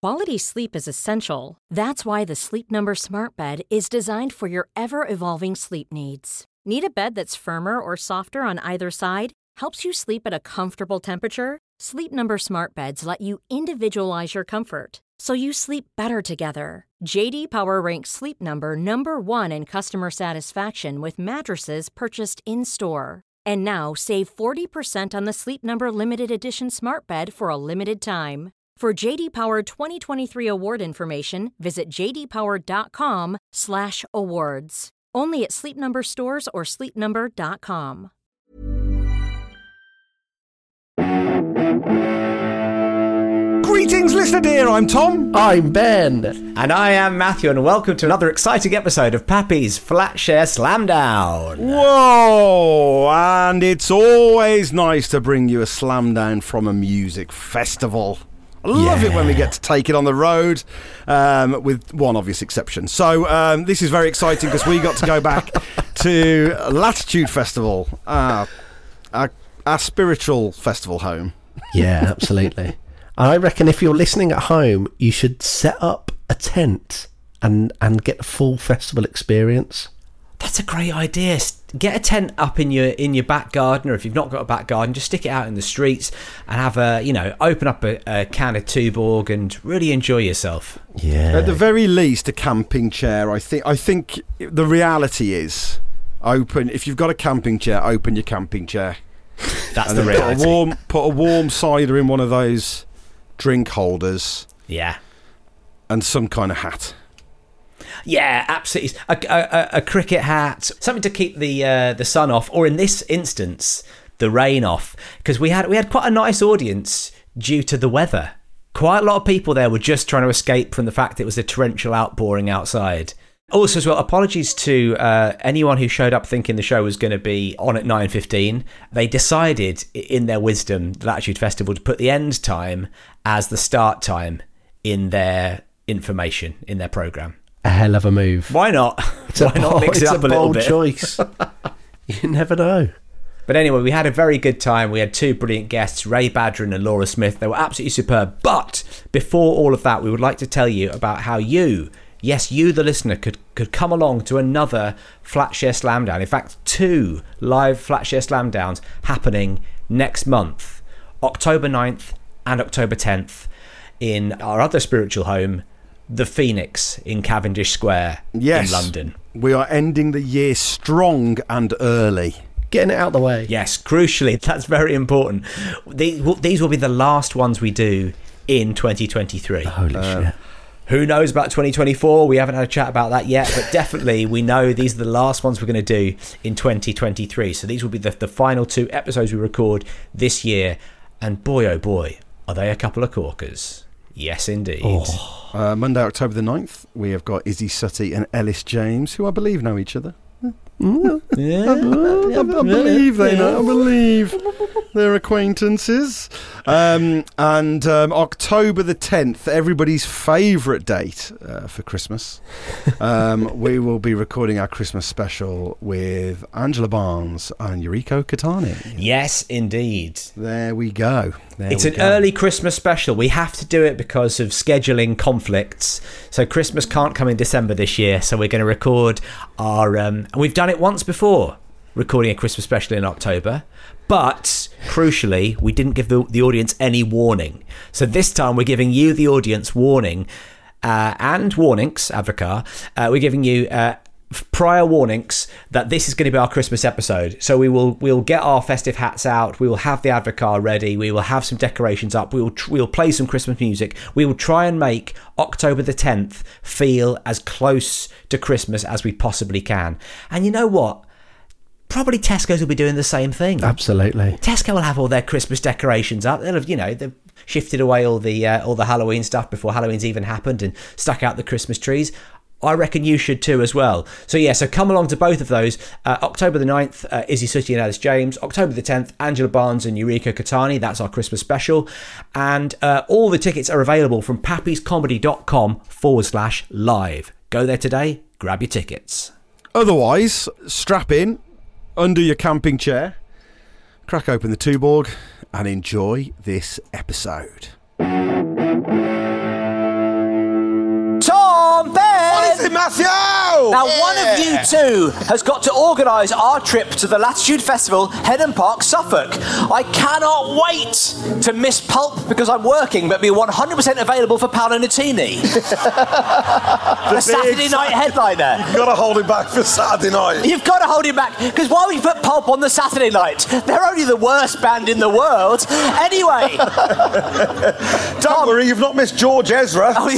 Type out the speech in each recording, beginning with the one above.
Quality sleep is essential. That's why the Sleep Number Smart Bed is designed for your ever-evolving sleep needs. Need a bed that's firmer or softer on either side? Helps you sleep at a comfortable temperature? Sleep Number Smart Beds let you individualize your comfort, so you sleep better together. J.D. Power ranks Sleep Number number 1 in customer satisfaction with mattresses purchased in-store. And now, save 40% on the Sleep Number Limited Edition Smart Bed for a limited time. For J.D. Power 2023 award information, visit jdpower.com/awards. Only at Sleep Number stores or sleepnumber.com. Greetings, listener dear. I'm Tom. I'm Ben. And I am Matthew, and welcome to another exciting episode of Pappy's Flatshare Slamdown. Whoa! And it's always nice to bring you a slam down from a music festival. I love it when we get to take it on the road, with one obvious exception. So this is very exciting because we got to go back to Latitude Festival, our spiritual festival home. Yeah, absolutely. I reckon if you're listening at home, you should set up a tent and get a full festival experience. That's a great idea. Get a tent up in your back garden, or if you've not got a back garden, just stick it out in the streets and have open up a can of Tuborg and really enjoy yourself. Yeah. At the very least, a camping chair. I think the reality is, if you've got a camping chair, open your camping chair. That's the reality. Put a warm cider in one of those drink holders. Yeah. And some kind of hat. Yeah, absolutely. A cricket hat, something to keep the sun off, or in this instance, the rain off, because we had quite a nice audience due to the weather. Quite a lot of people there were just trying to escape from the fact it was a torrential outpouring outside. Also, as well, apologies to anyone who showed up thinking the show was going to be on at 9:15. They decided, in their wisdom, the Latitude Festival, to put the end time as the start time in their information, in their programme. A hell of a move. Why not? Why not mix it up a little bit? It's a bold choice. You never know. But anyway, we had a very good time. We had two brilliant guests, Ray Badron and Laura Smith. They were absolutely superb. But before all of that, we would like to tell you about how you, yes, you, the listener, could come along to another Flatshare Slamdown. In fact, 2 live Flatshare Slamdowns happening next month, October 9th and October 10th, in our other spiritual home, the Phoenix in Cavendish Square in London. We are ending the year strong and early. Getting it out of the way. Yes, crucially, that's very important. These will be the last ones we do in 2023. Holy shit. Who knows about 2024? We haven't had a chat about that yet, but definitely we know these are the last ones we're going to do in 2023. So these will be the final 2 episodes we record this year. And boy, oh boy, are they a couple of corkers. Yes, indeed. Oh. Monday, October the 9th, we have got Izzy Sutty and Ellis James, who I believe know each other. I believe they know. I believe they're acquaintances. And October the 10th, everybody's favourite date for Christmas, we will be recording our Christmas special with Angela Barnes and Yuriko Katani. Yes, indeed. There we go. It's an early Christmas special. We have to do it because of scheduling conflicts. So Christmas can't come in December this year. So we're going to record our... and we've done it once before, recording a Christmas special in October. But, crucially, we didn't give the audience any warning. So this time we're giving you, the audience, warning and warnings, Advocar. We're giving you... prior warnings that this is going to be our Christmas episode. So we'll get our festive hats out, we will have the Advocar ready, we will have some decorations up, we'll play some Christmas music, we will try and make October the 10th feel as close to Christmas as we possibly can. And you know what? Probably Tesco's will be doing the same thing. Absolutely. Tesco will have all their Christmas decorations up. They'll have, they've shifted away all the Halloween stuff before Halloween's even happened and stuck out the Christmas trees. I reckon you should too as well. So yeah, so come along to both of those. October the 9th, Izzy Sutty and Ellis James. October the 10th, Angela Barnes and Yuriko Katani. That's our Christmas special. And all the tickets are available from pappyscomedy.com/live. Go there today, grab your tickets. Otherwise, strap in under your camping chair, crack open the Tuborg and enjoy this episode. Matthew! Now, one of you two has got to organise our trip to the Latitude Festival, Heddon Park, Suffolk. I cannot wait to miss Pulp because I'm working, but be 100% available for Paolo Nutini. The Saturday night headliner. You've got to hold it back for Saturday night. You've got to hold it back, because why would you put Pulp on the Saturday night? They're only the worst band in the world. Anyway. Don't worry, you've not missed George Ezra. Oh,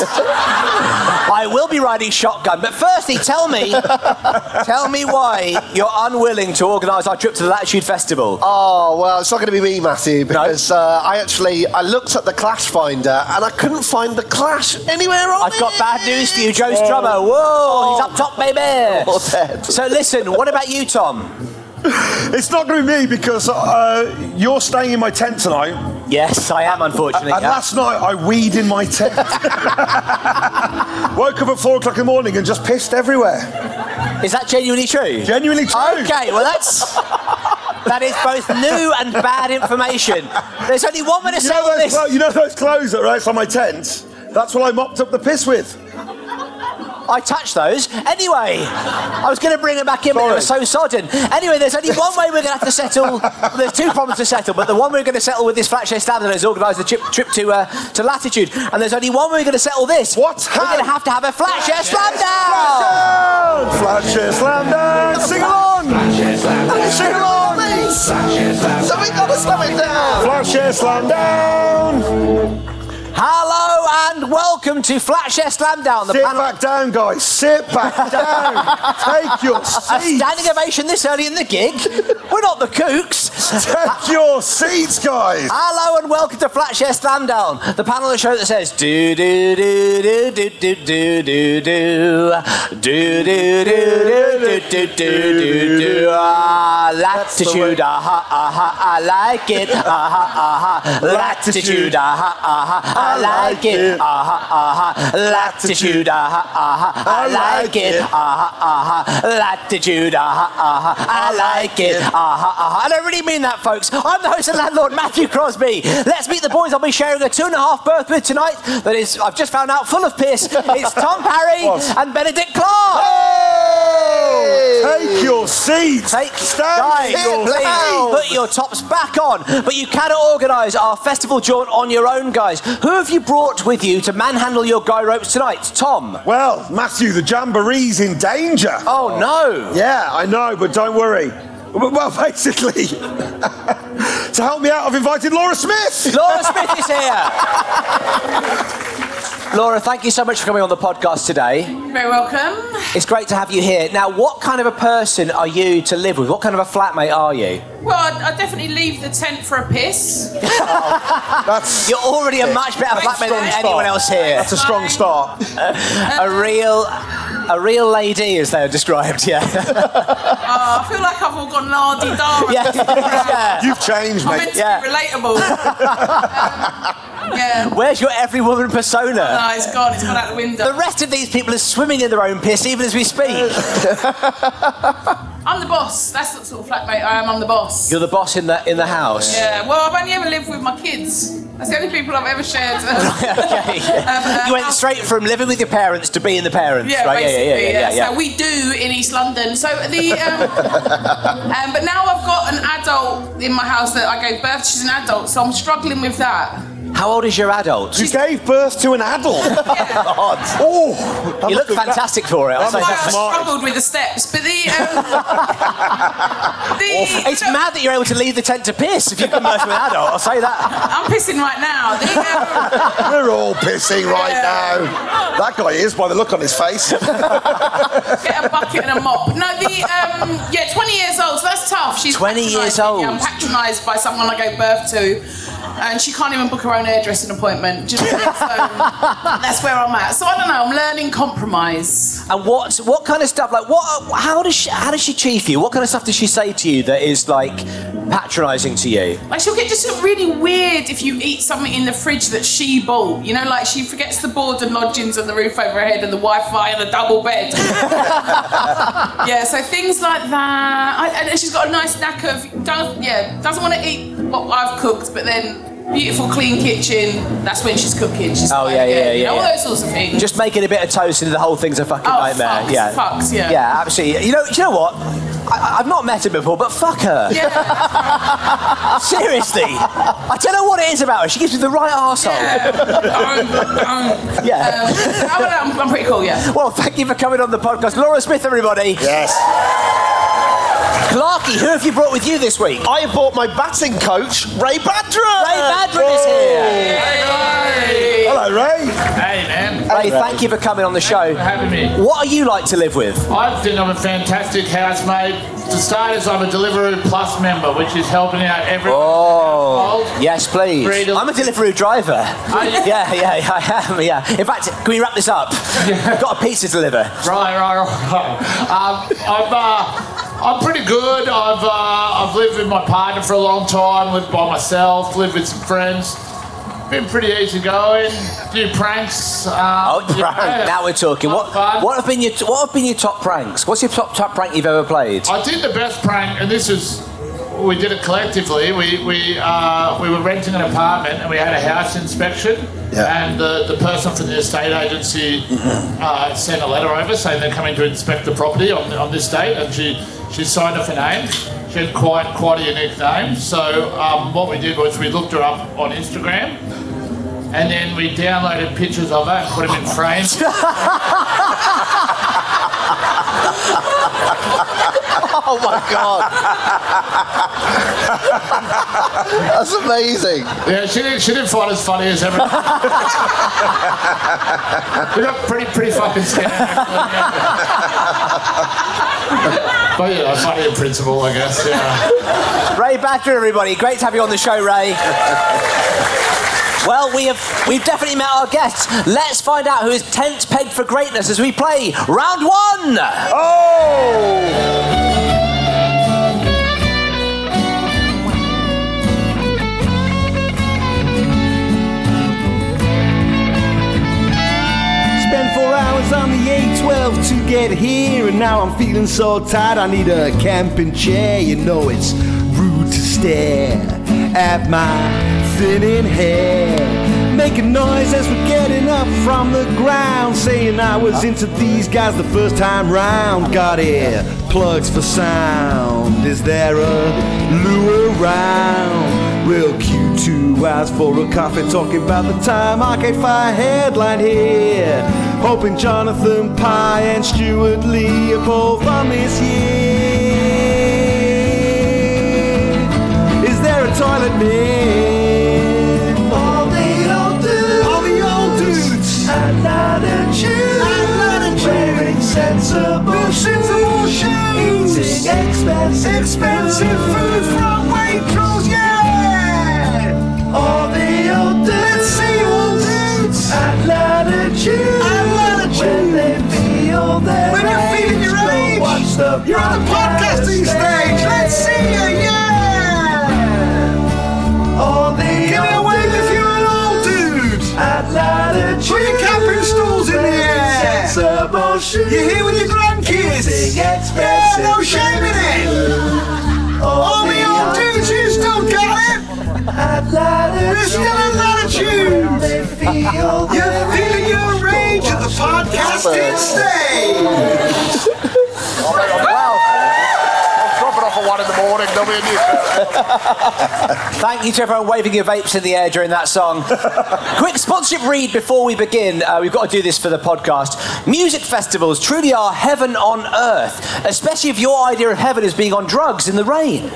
I will be riding shotgun, but firstly, tell me why you're unwilling to organise our trip to the Latitude Festival. Oh, well, it's not going to be me, Matthew, because I looked at the Clash Finder and I couldn't find the Clash anywhere on I've got bad news for you, Joe Strummer. Whoa, he's up top, baby. So listen, what about you, Tom? It's not going to be me because you're staying in my tent tonight. Yes, I am, unfortunately. And last night I weed in my tent. Woke up at 4 o'clock in the morning and just pissed everywhere. Is that genuinely true? Genuinely true. Okay, well that is both new and bad information. There's only one way to settle this. You know those clothes that are outside my tent? That's what I mopped up the piss with. I touched those. Anyway, I was going to bring it back in, but it was so sodden. Anyway, there's only one way we're going to have to settle. There's two problems to settle, but the one we're going to settle with this Flatshare Slamdown is organise the trip to Latitude. And there's only one way we're going to settle this. What? We're going to have a Flatshare Slamdown! Flatshare Slamdown! Sing along! Sing along! So we got to slam it down! Flatshare Slamdown! Hello and welcome to Flatshare Slamdown. Sit back down, guys. Sit back down. Take your seats. A standing ovation this early in the gig. We're not the Kooks. Take your seats, guys. Hello and welcome to Flatshare Slamdown, the panel of the show that says do do do do do do do do do do do do do do do Latitude, I like it, Latitude, I like it, Latitude, I like it, Latitude, I like it, I don't really mean that, folks. I'm the host and landlord, Matthew Crosby. Let's meet the boys I'll be sharing a 2.5 berth with tonight. That is, I've just found out, full of piss. It's Tom Parry and Benedict Clark. Take your seats. Guys, please put your tops back on. But you cannot organise our festival jaunt on your own, guys. Who have you brought with you to manhandle your guy ropes tonight? Tom? Well, Matthew, the Jamboree's in danger. Oh, no. Yeah, I know, but don't worry. Well, basically, to help me out, I've invited Laura Smith. Laura Smith is here. Laura, thank you so much for coming on the podcast today. Very welcome. It's great to have you here. Now, what kind of a person are you to live with? What kind of a flatmate are you? Well, I'd definitely leave the tent for a piss. You're already a much better flatmate than anyone else here. That's a strong start. A real lady, as they are described, yeah. I feel like I've all gone lardy-dardy. Yeah. You've changed, I'm mate. meant to be relatable. Yeah. Where's your every woman persona? No, it's gone out the window. The rest of these people are swimming in their own piss even as we speak. I'm the boss. That's the sort of flatmate I am. I'm the boss. You're the boss in the house. Yeah. Well, I've only ever lived with my kids. That's the only people I've ever shared. Okay. You went straight from living with your parents to being the parents, yeah, right? Basically, Yeah. So we do in East London. So the but now I've got an adult in my house that I gave birth to. She's an adult, so I'm struggling with that. How old is your adult? You gave birth to an adult. God. Oh, You look fantastic for it. I'll say That's why I that. struggled with the steps, but It's mad that you're able to leave the tent to piss if you can merge with an adult. I'll say that. I'm pissing right now. We're all pissing right now. That guy is, by the look on his face. Get a bucket and a mop. No, 20 years old, so that's tough. She's 20 years old. I'm patronised by someone I gave birth to, and she can't even book her own hairdressing appointment. So that's where I'm at. So I don't know. I'm learning compromise. And what kind of stuff? Like how does she chief you? What kind of stuff does she say to you that is like patronising to you? Like she'll get just really weird if you eat something in the fridge that she bought. You know, like she forgets the board and lodgings and the roof over her head and the Wi-Fi and the double bed. Yeah, so things like that. And she's got a nice knack of doesn't want to eat what I've cooked, but then beautiful, clean kitchen. That's when she's cooking. She's Oh, fine yeah, again, yeah, you know, yeah. all those sorts of things. Just making a bit of toast and the whole thing's a fucking nightmare. Fucks, yeah. Yeah, absolutely. You know what? I've not met her before, but fuck her. Yeah. Seriously. I don't know what it is about her. She gives me the right arsehole. Yeah. I'm pretty cool, yeah. Well, thank you for coming on the podcast. Laura Smith, everybody. Yes. Clarky, who have you brought with you this week? I brought my batting coach, Ray Badron. Ray Badron is here. Hello, Ray. Hey, man. Ray, thank you for coming on the show. For having me. What are you like to live with? I think I'm a fantastic housemate. For starters, I'm a Deliveroo Plus member, which is helping out everyone. Oh, yes, please. Free I'm a Deliveroo driver. Yeah, I am, yeah. In fact, can we wrap this up? I've got a pizza to deliver. Right. I'm pretty good. I've lived with my partner for a long time, lived by myself, lived with some friends. Been pretty easy going. Do pranks. Now we're talking. What have been your top pranks? What's your top prank you've ever played? I think the best prank, and this was, we did it collectively. We were renting an apartment and we had a house inspection. Yeah. And the person from the estate agency sent a letter over saying they're coming to inspect the property on this date, and she signed off her name. She had quite a unique name. So what we did was we looked her up on Instagram, and then we downloaded pictures of her and put them in frames. Oh my God. That's amazing. Yeah, she didn't find us funny as ever. We got pretty fucking scared. But yeah, funny in principle, I guess. Yeah. Ray Badron, everybody. Great to have you on the show, Ray. Well, we've definitely met our guests. Let's find out who is tent pegged for greatness as we play round one. Oh! Spent 4 hours on the A12 to get here, and now I'm feeling so tired I need a camping chair. You know it's rude to stare at my thinning hair, making noise as we're getting up from the ground, saying I was into these guys the first time round. Got ear plugs for sound. Is there a lure around? We'll queue 2 hours for a coffee, talking about the time Arcade Fire headline here, hoping Jonathan Pye and Stuart Lee are both on this year. Is there a toilet near? All the old dudes and latitude, wearing sensible shoes, eating expensive food from Waitrose, yeah. All the old dudes, let's see old dudes and latitude, when they feel their when you're feeling your age, you're on the podcasting stage, let's see you, yeah. All the give me a wave if you're an old dude at latitude, put your camping stools in the air, you're here with your grandkids, yeah, no shame in it. All the old dudes, you still got it. We're still at latitude. You're feeling your rage at the podcasting stage. Wow. I'm dropping off at 1 in the morning. There'll be a new Thank you to everyone waving your vapes in the air during that song. Quick sponsorship read before we begin. We've got to do this for the podcast. Music festivals truly are heaven on earth, especially if your idea of heaven is being on drugs in the rain.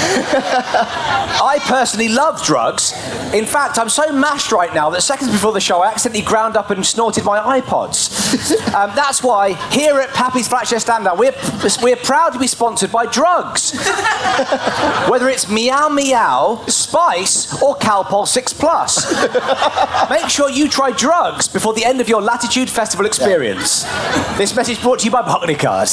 I personally love drugs. In fact, I'm so mashed right now that seconds before the show I accidentally ground up and snorted my iPods. That's why here at Pappy's Flatshare Stand Down we're proud to be sponsored by drugs. Whether it's Meow Meow, Spice or Calpol 6 Plus. Make sure you try drugs before the end of your Latitude Festival experience. Yeah. This message brought to you by Barclaycard.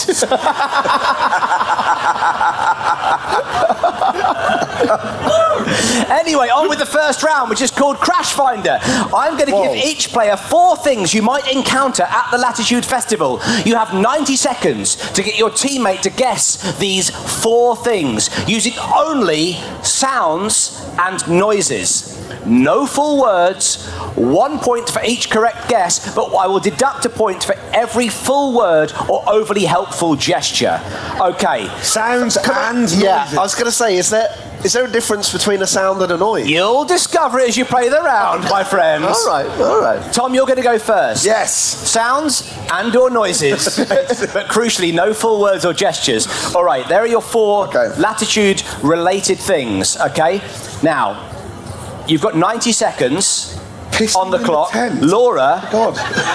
Anyway, on with the first round, which is called Crash Finder. I'm going to give each player 4 things you might encounter at the Latitude Festival. You have 90 seconds to get your teammate to guess these 4 things, using only sounds and noises. No full words, 1 point for each correct guess, but I will deduct a point for every full word or overly helpful gesture. Okay. Sounds and noises. Yeah, I was going to say, is there a difference between a sound and a noise? You'll discover it as you play the round, my friends. All right. Tom, you're going to go first. Yes. Sounds and or noises, but crucially, no full words or gestures. All right, there are your 4 Latitude-related things, okay? Now, you've got 90 seconds on the clock. Laura. God.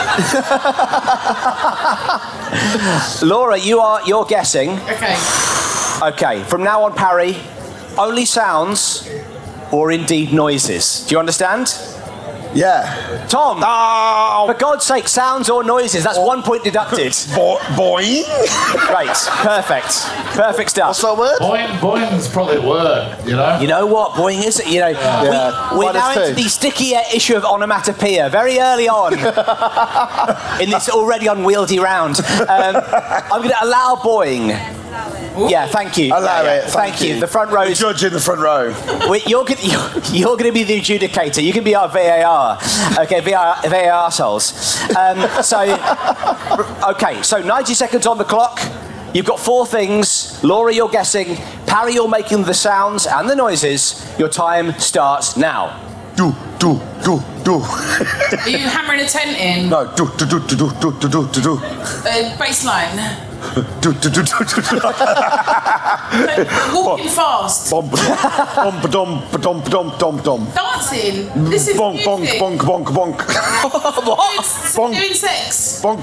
Laura, you're guessing. Okay. Okay, from now on, Parry, only sounds or indeed noises. Do you understand? Yeah. Tom, for God's sake, sounds or noises, that's 1 point deducted. Boing. Great, perfect stuff. What's that word? Boing's probably a word, you know? You know what, boing is, you know, we're now into the sticky issue of onomatopoeia very early on in this already unwieldy round. I'm going to allow boing. Yeah, thank you. Allow it. Thank you. The front row. The judge in the front row. You're going to be the adjudicator. You can be our VAR. Okay, VAR souls. So 90 seconds on the clock. You've got 4 things. Laura, you're guessing. Parry, you're making the sounds and the noises. Your time starts now. Do. Are you hammering a tent in? No, do. Baseline. Do. Walking fast. Dom. Dancing. This is bonk. What? Doing sex. Bonk.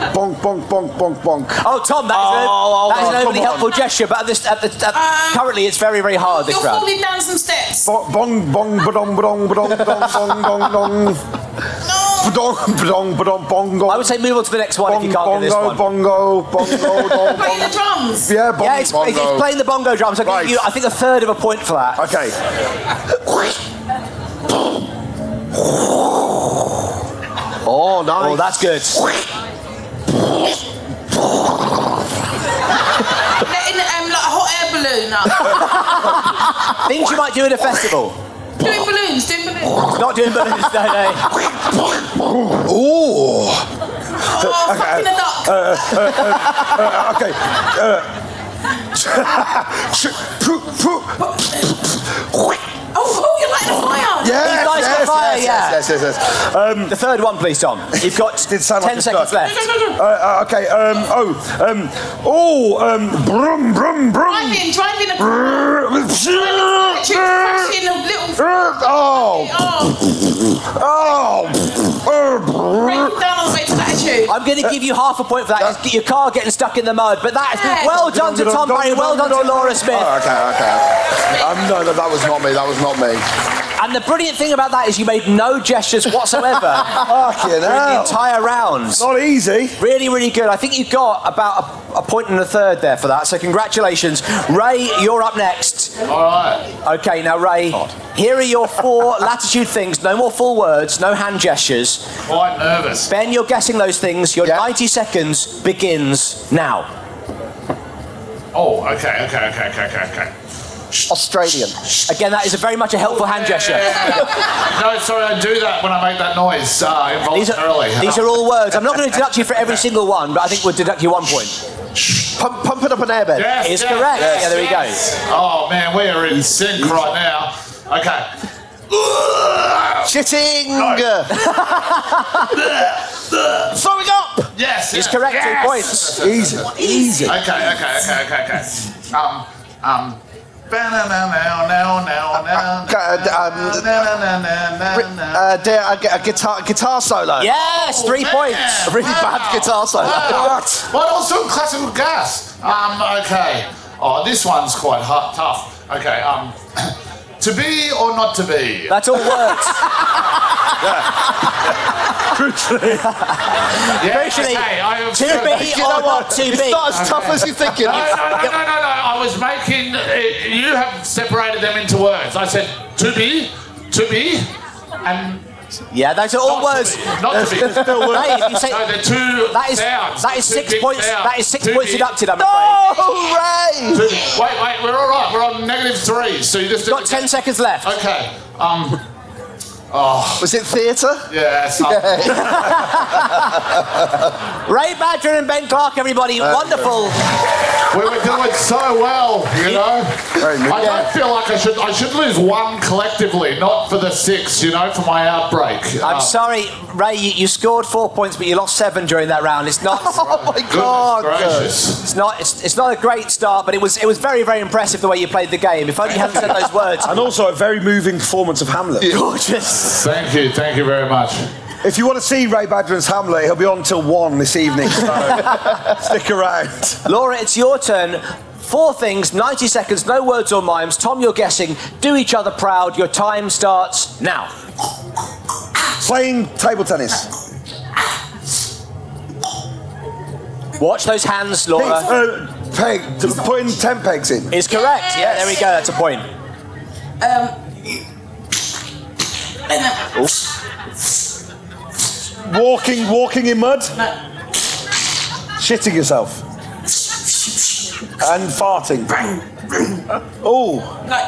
Oh, Tom, that is an overly helpful gesture, but currently it's very, very hard this You're round. falling down some steps. Bong. I would say move on to the next one if you can't get this one. Bongo. Playing the drums. Yeah, bongo. Yeah, it's playing the bongo drums. I'll give you, I think, a third of a point for that. Okay. Oh, nice. Oh, that's good. Letting like a hot air balloon up. Things you might do at a festival. Doing balloons. Not doing balloons, no. Ooh. Fucking a duck. Okay. Oh, you like the fire? Yes, He likes the fire, yes. The third one, please, Tom. You've got 10 seconds left. Okay. Brum. Driving a car. Crashing a little. Breaking down on the way to Latitude. I'm going to give you half a point for that. It's your car getting stuck in the mud, but that is well done to Tom Parry, well done to Laura Smith. Okay. No, that was not me. And the brilliant thing about that is you made no gestures whatsoever during the entire round. Not easy. Really, really good. I think you got about a point and a third there for that, so congratulations. Ray, you're up next. All right. Okay, now Ray, here are your 4 Latitude things. No more full words, no hand gestures. Quite nervous. Ben, you're guessing those things. Your 90 seconds begins now. Oh, okay. Australian. Again, that is very much a helpful hand gesture. No, sorry, I do that when I make that noise involuntarily. These are all words. I'm not going to deduct you for every single one, but I think we'll deduct you 1 point. Pump it up an airbed. Yes, Is correct. Yes, yeah, there we go. Oh, man, we are in sync right now. Okay. Shitting. Throwing up. Yes. Is correct. 2 points. Easy. Okay. A guitar solo. Yes, 3 points. A really bad guitar solo. But also classical gas. Okay. Oh, this one's quite tough. Okay. To be or not to be? That's all words. Crucially. Crucially, to be or not to be. It's not as tough as you're thinking. No. I was making. You have separated them into words. I said to be, and. Yeah, those are all words. Not to be. Hey, if you say, no, they're two sounds. That is 6 points. Sounds. That is 6 points deducted, I'm afraid. No, Ray! Wait, we're all right. We're on -3, so you just Got 10 seconds left. Okay. Was it theatre? Yes. Ray Badger and Ben Clark, everybody. Wonderful. We were doing so well, you know. I don't feel like I should lose one collectively, not for the 6, you know, for my outbreak. I'm sorry, Ray, you scored 4 points, but you lost 7 during that round. It's not. Oh my God! Gracious. It's not a great start, but it was very, very impressive the way you played the game. If only you hadn't said those words. And also a very moving performance of Hamlet. Gorgeous. Thank you very much. If you want to see Ray Badger's Hamlet, he'll be on till 1 this evening, so stick around. Laura, it's your turn. 4 things, 90 seconds, no words or mimes. Tom, you're guessing. Do each other proud. Your time starts now. Playing table tennis. Watch those hands, Laura. Putting 10 pegs in. Is correct. Yeah, there we go. That's a point. Walking in mud. Shitting yourself. And farting. Oh.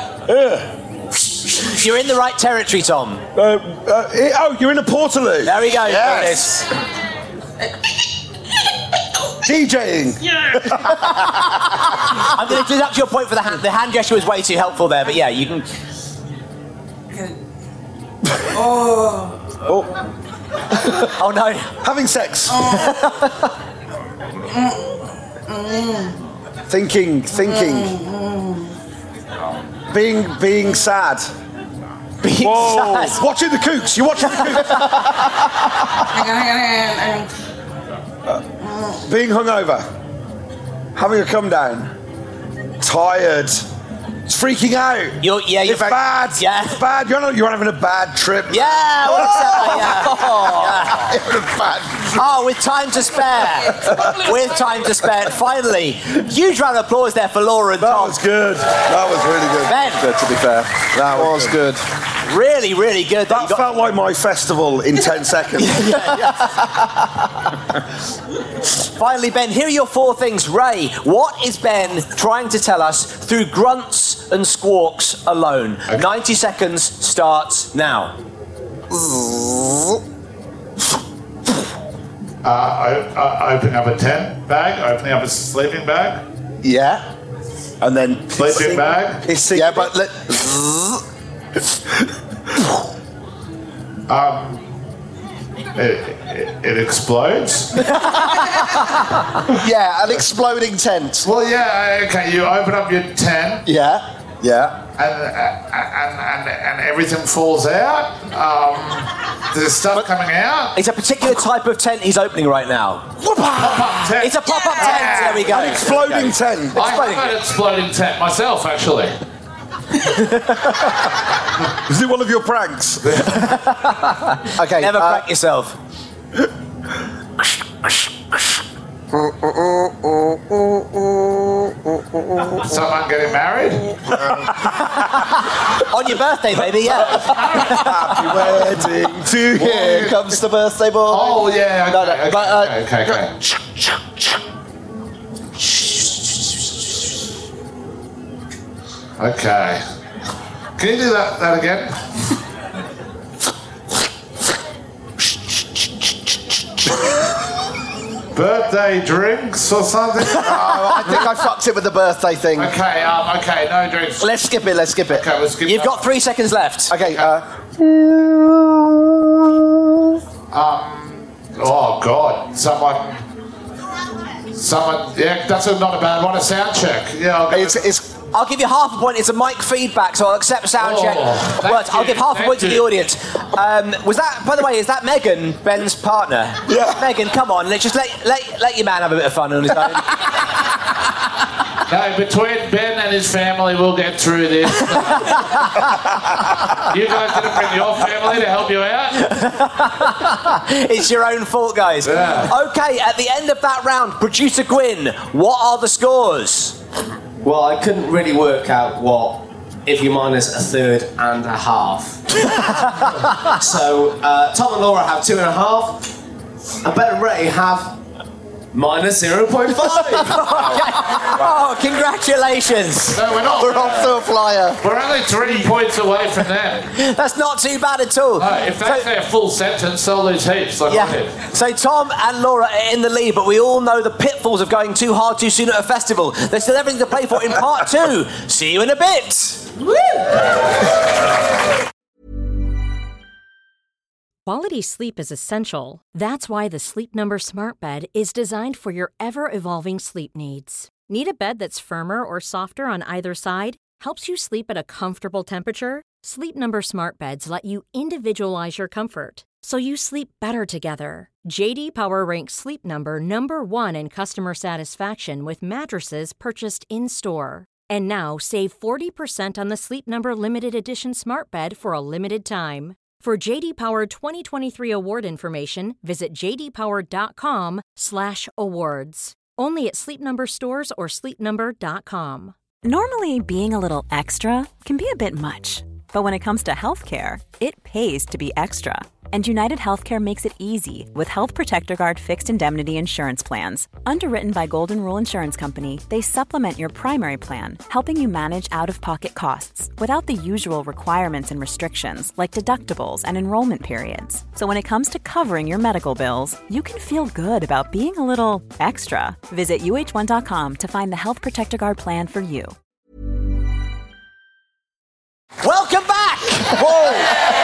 You're in the right territory, Tom. You're in a Portaloo. There we go. Yes. DJing. I'm going to deduct your point for the hand. The hand gesture was way too helpful there, but yeah, you can. Oh no. Having sex. Thinking. Being sad. Sad. Watching the Kooks. You're watching the Kooks. Being hungover. Having a come down. Tired. It's freaking out. It's bad. Yeah. It's bad. You're having a bad trip. Yeah. What's that? Yeah. With time to spare. With time to spare. Finally, huge round of applause there for Laura and Tom. That was good. That was really good. Ben. Good, to be fair. That was good. Really, really good. That felt like my festival in 10 seconds. Finally, Ben, here are your 4 things. Ray, what is Ben trying to tell us through grunts and squawks alone? Okay. 90 seconds starts now. Opening up a tent bag, opening up a sleeping bag. Yeah. And then sleeping bag. Pissing. Yeah, but It explodes. Yeah, an exploding tent. Well, yeah. Okay, you open up your tent. Yeah. And everything falls out. There's stuff coming out. It's a particular type of tent he's opening right now. Pop-up tent. It's a pop-up tent. There we go. An exploding tent. I have an exploding tent myself, actually. Is it one of your pranks? Okay. Never prank yourself. Someone getting married? On your birthday, baby, yeah. Happy wedding to you. Here comes the birthday boy. Oh, yeah. Okay, okay. Okay. Can you do that again? Birthday drinks or something? I think I fucked it with the birthday thing. Okay, okay, no drinks. Let's skip it. Okay, we'll skip You've got 3 seconds left. Okay. Oh God, someone. Yeah, that's not a bad one. A sound check. Yeah, I'll give you half a point. It's a mic feedback, so I'll accept sound check. Words. I'll give half a point to the audience. Was that, by the way, is that Megan, Ben's partner? Yeah. Megan, come on. Let's just let your man have a bit of fun on his own. No, between Ben and his family, we'll get through this. You guys didn't bring your family to help you out? It's your own fault, guys. Yeah. Okay, at the end of that round, Producer Gwyn, what are the scores? Well, I couldn't really work out what if you minus a third and a half. So, Tom and Laura have 2.5, and Ben and Ray have minus 0.5. Oh, congratulations. No, we're not. We're off to a flyer. We're only 3 points away from them. That's not too bad at all. If that's their full sentence, they'll lose heaps. Like I did. So Tom and Laura are in the lead, but we all know the pitfalls of going too hard too soon at a festival. There's still everything to play for in part 2. See you in a bit. Woo! Quality sleep is essential. That's why the Sleep Number Smart Bed is designed for your ever-evolving sleep needs. Need a bed that's firmer or softer on either side? Helps you sleep at a comfortable temperature? Sleep Number Smart Beds let you individualize your comfort, so you sleep better together. J.D. Power ranks Sleep Number #1 in customer satisfaction with mattresses purchased in-store. And now, save 40% on the Sleep Number Limited Edition Smart Bed for a limited time. For J.D. Power 2023 award information, visit jdpower.com/awards. Only at Sleep Number stores or sleepnumber.com. Normally, being a little extra can be a bit much, but when it comes to healthcare, it pays to be extra. And United Healthcare makes it easy with Health Protector Guard fixed indemnity insurance plans. Underwritten by Golden Rule Insurance Company, they supplement your primary plan, helping you manage out-of-pocket costs without the usual requirements and restrictions like deductibles and enrollment periods. So when it comes to covering your medical bills, you can feel good about being a little extra. Visit uh1.com to find the Health Protector Guard plan for you. Welcome back! Whoa!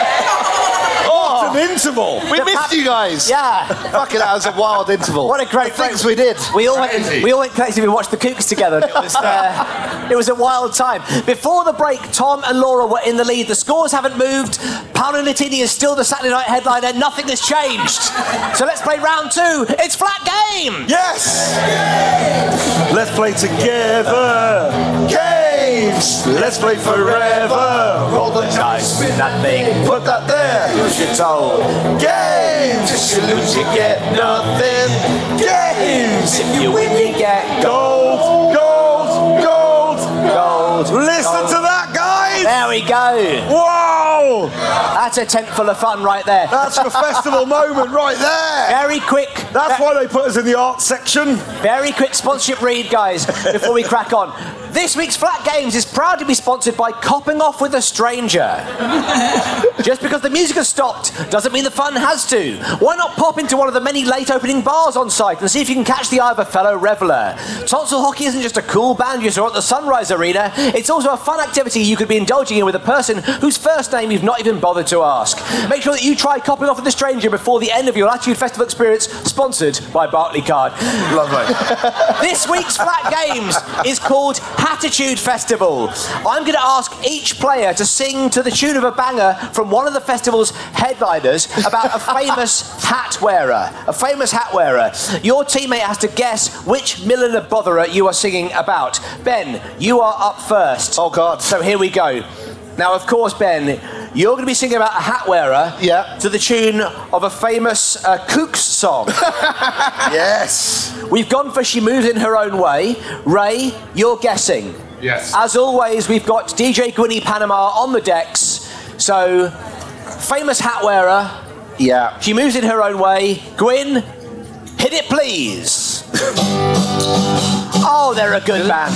What an interval! We missed you guys. Yeah. Fucking that was a wild interval. What a great things we did. We all went collectively and watched the Kooks together. It was a wild time. Before the break, Tom and Laura were in the lead. The scores haven't moved. Paolo Nutini is still the Saturday night headliner. Nothing has changed. So let's play round 2. It's Flat Game. Yes! Let's play together. Games! Let's play forever. Roll the dice. Spin that thing. Put that there. Use your toe. Games! If you lose, you get nothing. Games! If you win, you get gold. Gold. Gold. gold. Listen to that, guys! There we go. Whoa! That's a tent full of fun right there. That's your festival moment right there. Very quick. That's why they put us in the art section. Very quick sponsorship read, guys, before we crack on. This week's Flat Games is proud to be sponsored by Copping Off with a Stranger. Just because the music has stopped doesn't mean the fun has to. Why not pop into one of the many late opening bars on site and see if you can catch the eye of a fellow reveller? Tonsil Hockey isn't just a cool band you saw at the Sunrise Arena, it's also a fun activity you could be indulging in with a person whose first name you've not even bothered to ask. Make sure that you try Copping Off with a Stranger before the end of your Latitude Festival experience, sponsored by Barclaycard. Lovely. This week's Flat Games is called Hatitude Festival. I'm going to ask each player to sing to the tune of a banger from one of the festival's headliners about a famous hat wearer. A famous hat wearer. Your teammate has to guess which milliner botherer you are singing about. Ben, you are up first. Oh, God. So here we go. Now, of course, Ben, you're going to be singing about a hat wearer to the tune of a famous Kooks song. Yes. We've gone for She Moves in Her Own Way. Ray, you're guessing. Yes. As always, we've got DJ Gwynny Panama on the decks. So, famous hat wearer. Yeah. She Moves in Her Own Way. Gwyn, hit it please. Oh, they're a good band.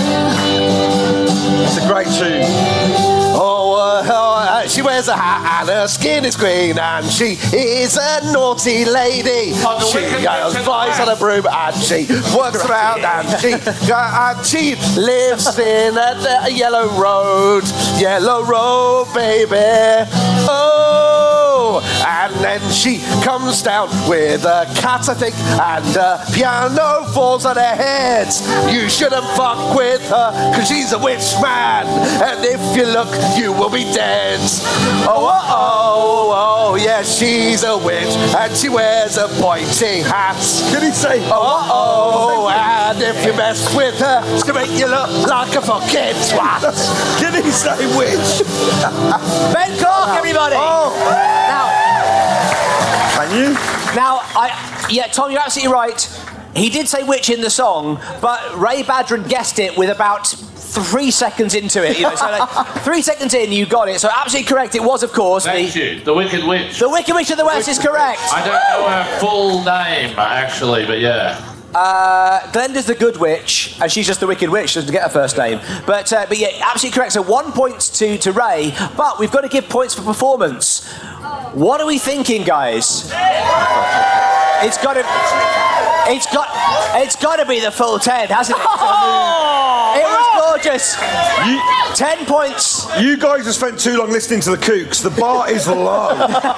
It's a great tune. She wears a hat and her skin is green and she is a naughty lady. She flies on a broom and she works around and she lives in a yellow road, baby. Oh, And then she comes down with a cat, I think, and a piano falls on her head. You shouldn't fuck with her, cause she's a witch, man. And if you look, you will be dead. Oh, yeah, she's a witch, and she wears a pointy hat. Can he say, and if you mess with her, she'll make you look like a fucking twat. Can he say witch? Ben Clark, everybody! Now, can you? Now, Tom, you're absolutely right. He did say witch in the song, but Ray Badron guessed it with about 3 seconds into it. So like, 3 seconds in, you got it. So absolutely correct. It was, of course, Thank you. The Wicked Witch. The Wicked Witch of the West is correct. I don't know her full name, actually, but yeah. Glenda's the Good Witch, and she's just the Wicked Witch. Doesn't get her first name. But yeah, absolutely correct. So 1 point to Ray, but we've got to give points for performance. What are we thinking, guys? It's got to be the full 10, hasn't it? It was gorgeous. 10 points. You guys have spent too long listening to the Kooks. The bar is low.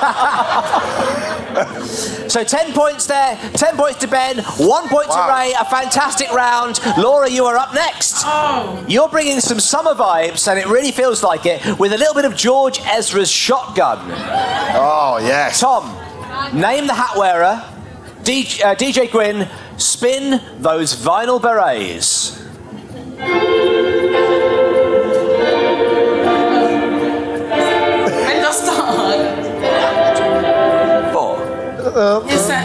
So 10 points there, 10 points to Ben, 1 point to Ray, a fantastic round. Laura, you are up next. You're bringing some summer vibes, and it really feels like it, with a little bit of George Ezra's Shotgun. Oh, yes. Tom, name the hat wearer. DJ Gwyn, spin those vinyl berets. When does start? 4. Is that...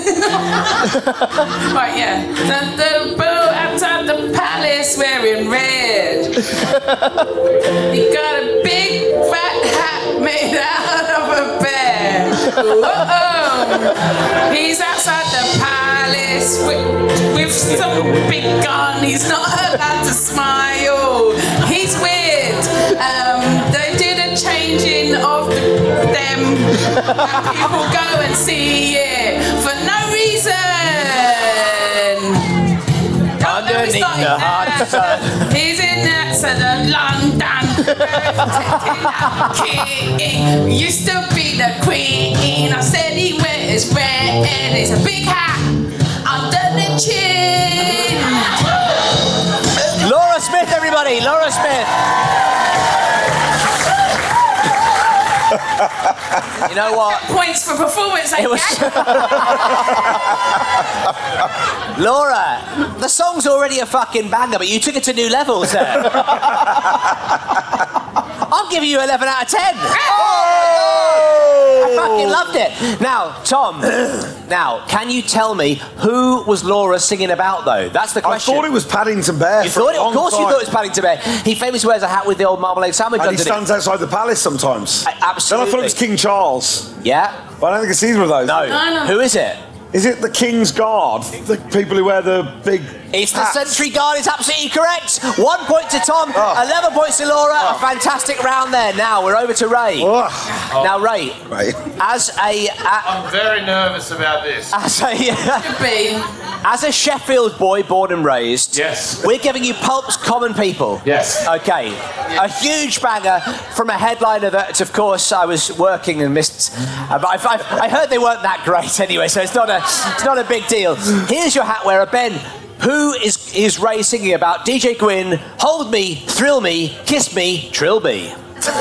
Right, yeah. The boo outside the palace wearing red. He got a big fat hat made out of a bear. Whoa! He's outside the palace with some big gun. He's not allowed to smile. He's weird. They did a changing of them. People go and see it for no reason. Underneath the hot sun. He's in London. King used to be the queen. I said he wears red. It's a big hat under the chin. Laura Smith, everybody. Laura Smith. You know what? Points for performance. It was... Laura, the song's already a fucking banger, but you took it to new levels there. I'll give you 11 out of 10. I fucking loved it. Now, Tom, can you tell me who was Laura singing about, though? That's the question. I thought it was Paddington Bear. You thought it? Of course you thought it was Paddington Bear. He famously wears a hat with the old marmalade sandwich and underneath. he stands outside the palace sometimes. Absolutely. Then I thought it was King Charles. Yeah. But I don't think it's either of those. No. Who is it? Is it the King's Guard? The people who wear the big It's hats? the Sentry Guard, it's absolutely correct. 1 point to Tom, 11 points to Laura. A fantastic round there. Now we're over to Ray. Now, Ray, as I'm very nervous about this. As a Sheffield boy born and raised, yes, we're giving you Pulp's Common People. Yes. Okay. A huge banger from a headliner that, of course, I was working and missed. But I heard they weren't that great anyway, so it's not a big deal. Here's your hat wearer, Ben. Who is Ray singing about? DJ Gwyn, Hold Me, Thrill Me, Kiss Me, Trilby.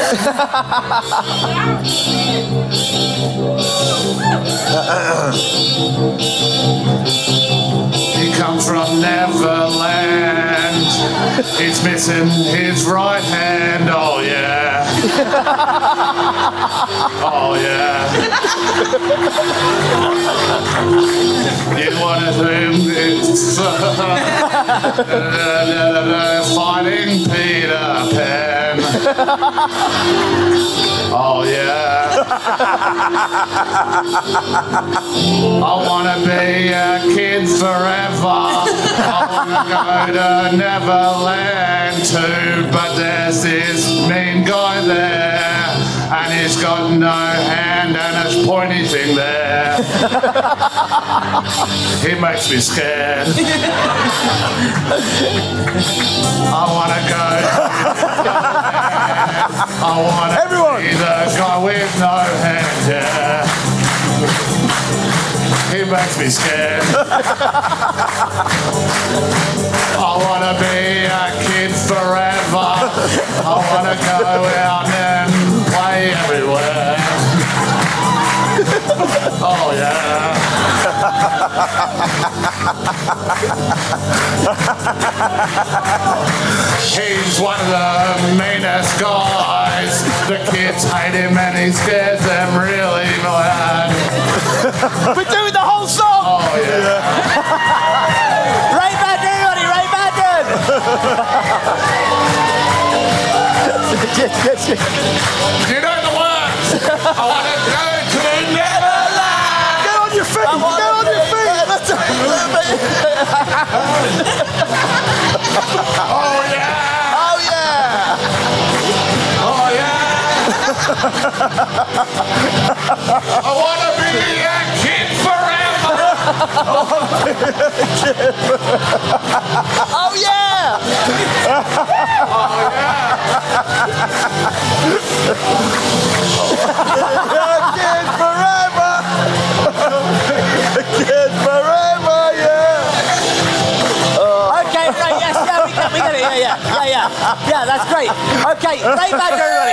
He comes from Neverland. He's missing his right hand. Oh yeah. Oh yeah. You wanted him fighting Peter Pan. Oh yeah. I wanna be a kid forever. I wanna go to Neverland too, but there's this mean guy there, and he's got no hand and a pointy thing there. He makes me scared. I wanna go I want to be the guy with no hands, yeah. He makes me scared. I want to be a kid forever. I want to go out and play everywhere. Oh, yeah. He's one of the meanest guys. The kids hate him and he scares them really bad. We're doing the whole song! Oh, yeah. Ray Badden, everybody! Ray Badden! You know the words! I want to go to Neverland! Get on your feet! Get on your feet! Oh, yeah! Oh, yeah! Oh, yeah! I want to be a kid forever! Oh, yeah! Kid forever! Kid forever, yeah! Okay, right, yes, yeah, we get it, yeah, that's great. Okay, Ray Badger, everybody.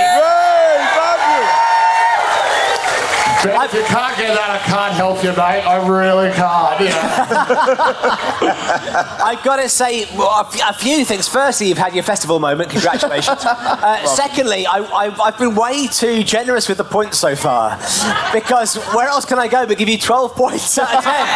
If you can't get that, I can't help you, mate. I really can't. Yeah. I gotta say, well, a few things. Firstly, you've had your festival moment. Congratulations. Secondly, I've been way too generous with the points so far, because where else can I go but give you 12 points out of 10?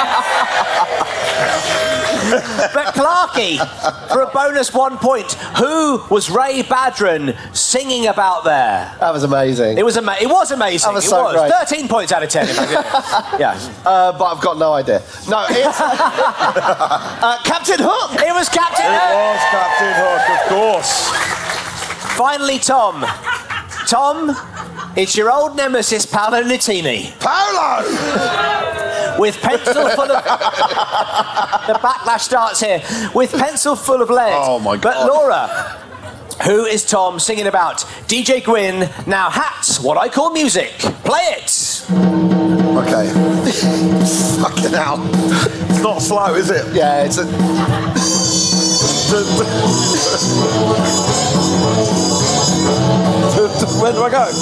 But Clarky, for a bonus 1 point, who was Ray Badron singing about there? That was amazing. It was amazing. That was so great. 13 points out of 10. Yeah. But I've got no idea. No, it's Captain Hook. It was Captain Hook. It was Captain Hook, of course. Finally, Tom. Tom, it's your old nemesis, Paolo Nutini. Paolo! With pencil full of... The backlash starts here. With pencil full of lead. Oh, my God. But Laura, who is Tom singing about? DJ Gwyn, now hats, what I call music. Play it. Okay. Fucking hell. It's not slow, is it? Yeah, it's a... Where do I go?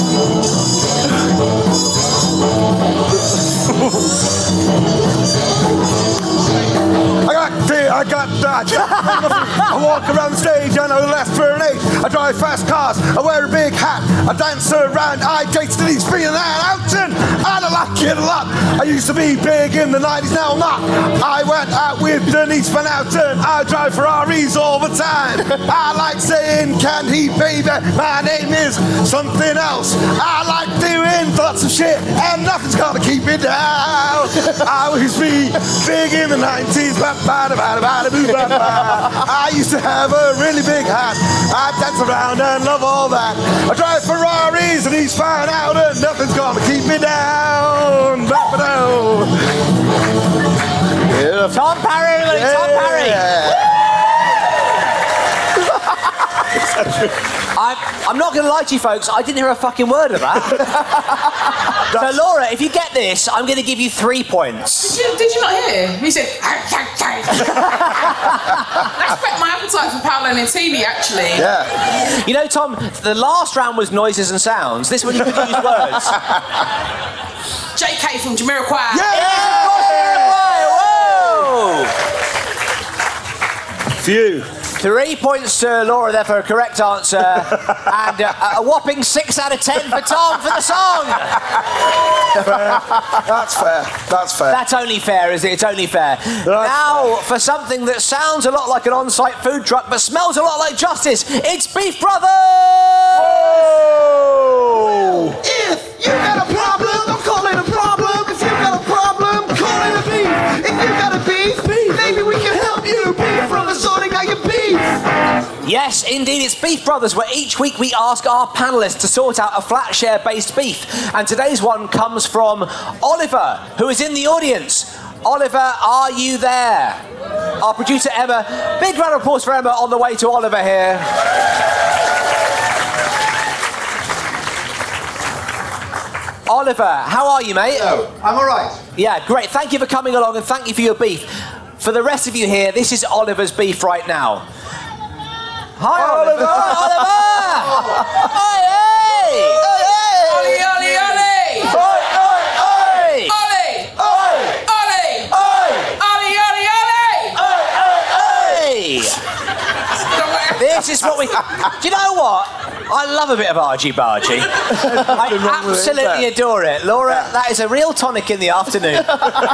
I got that. I walk around the stage, I know the last for an age. I drive fast cars, I wear a big hat. I dance around, I date Denise feeling out and I like it a lot. I used to be big in the 90s, now I'm not. I went out with Denise Van Houten. I drive Ferraris all the time. I like saying candy, baby. My name is something else. I like doing lots of shit and nothing's gonna keep me down. I used to be big in the 90s. I used to have a really big hat. I dance around and love all that. I drive Ferraris and he's fine out and nothing's gonna keep me down. Tom Parry, everybody, Tom Parry. I'm not going to lie to you folks, I didn't hear a fucking word of that. So Laura, if you get this, I'm going to give you 3 points. Did you not hear? He said, That's whet my appetite for Paolo Nutini, actually. Yeah. You know, Tom, the last round was noises and sounds. This one you could use words. JK from Jamiroquai. Yeah, of course, Jamiroquai. Whoa! Phew. 3 points to Laura there for a correct answer, and a whopping 6 out of 10 for Tom for the song. That's fair. That's fair. That's only fair, is it? It's only fair. Now, for something that sounds a lot like an on-site food truck but smells a lot like justice, it's Beef Brothers! Whoa! If you got a problem, don't call it a problem. If you got a problem, call it a beef. If you got a beef, maybe we can help you. Beef Brothers sorting out your beef. Yes, indeed, it's Beef Brothers, where each week we ask our panellists to sort out a flat share-based beef. And today's one comes from Oliver, who is in the audience. Oliver, are you there? Our producer, Emma. Big round of applause for Emma on the way to Oliver here. Oliver, how are you, mate? Hello. I'm all right. Yeah, great. Thank you for coming along and thank you for your beef. For the rest of you here, this is Oliver's beef right now. Hi, Oliver! Hey, hey! Ollie, Ollie, Ollie! Oi, oi, oi! Ollie! Oi! Ollie! Oi! Ollie, Ollie, Ollie! This is what we... Do you know what? I love a bit of argy-bargy. I absolutely adore it. Laura, that is a real tonic in the afternoon.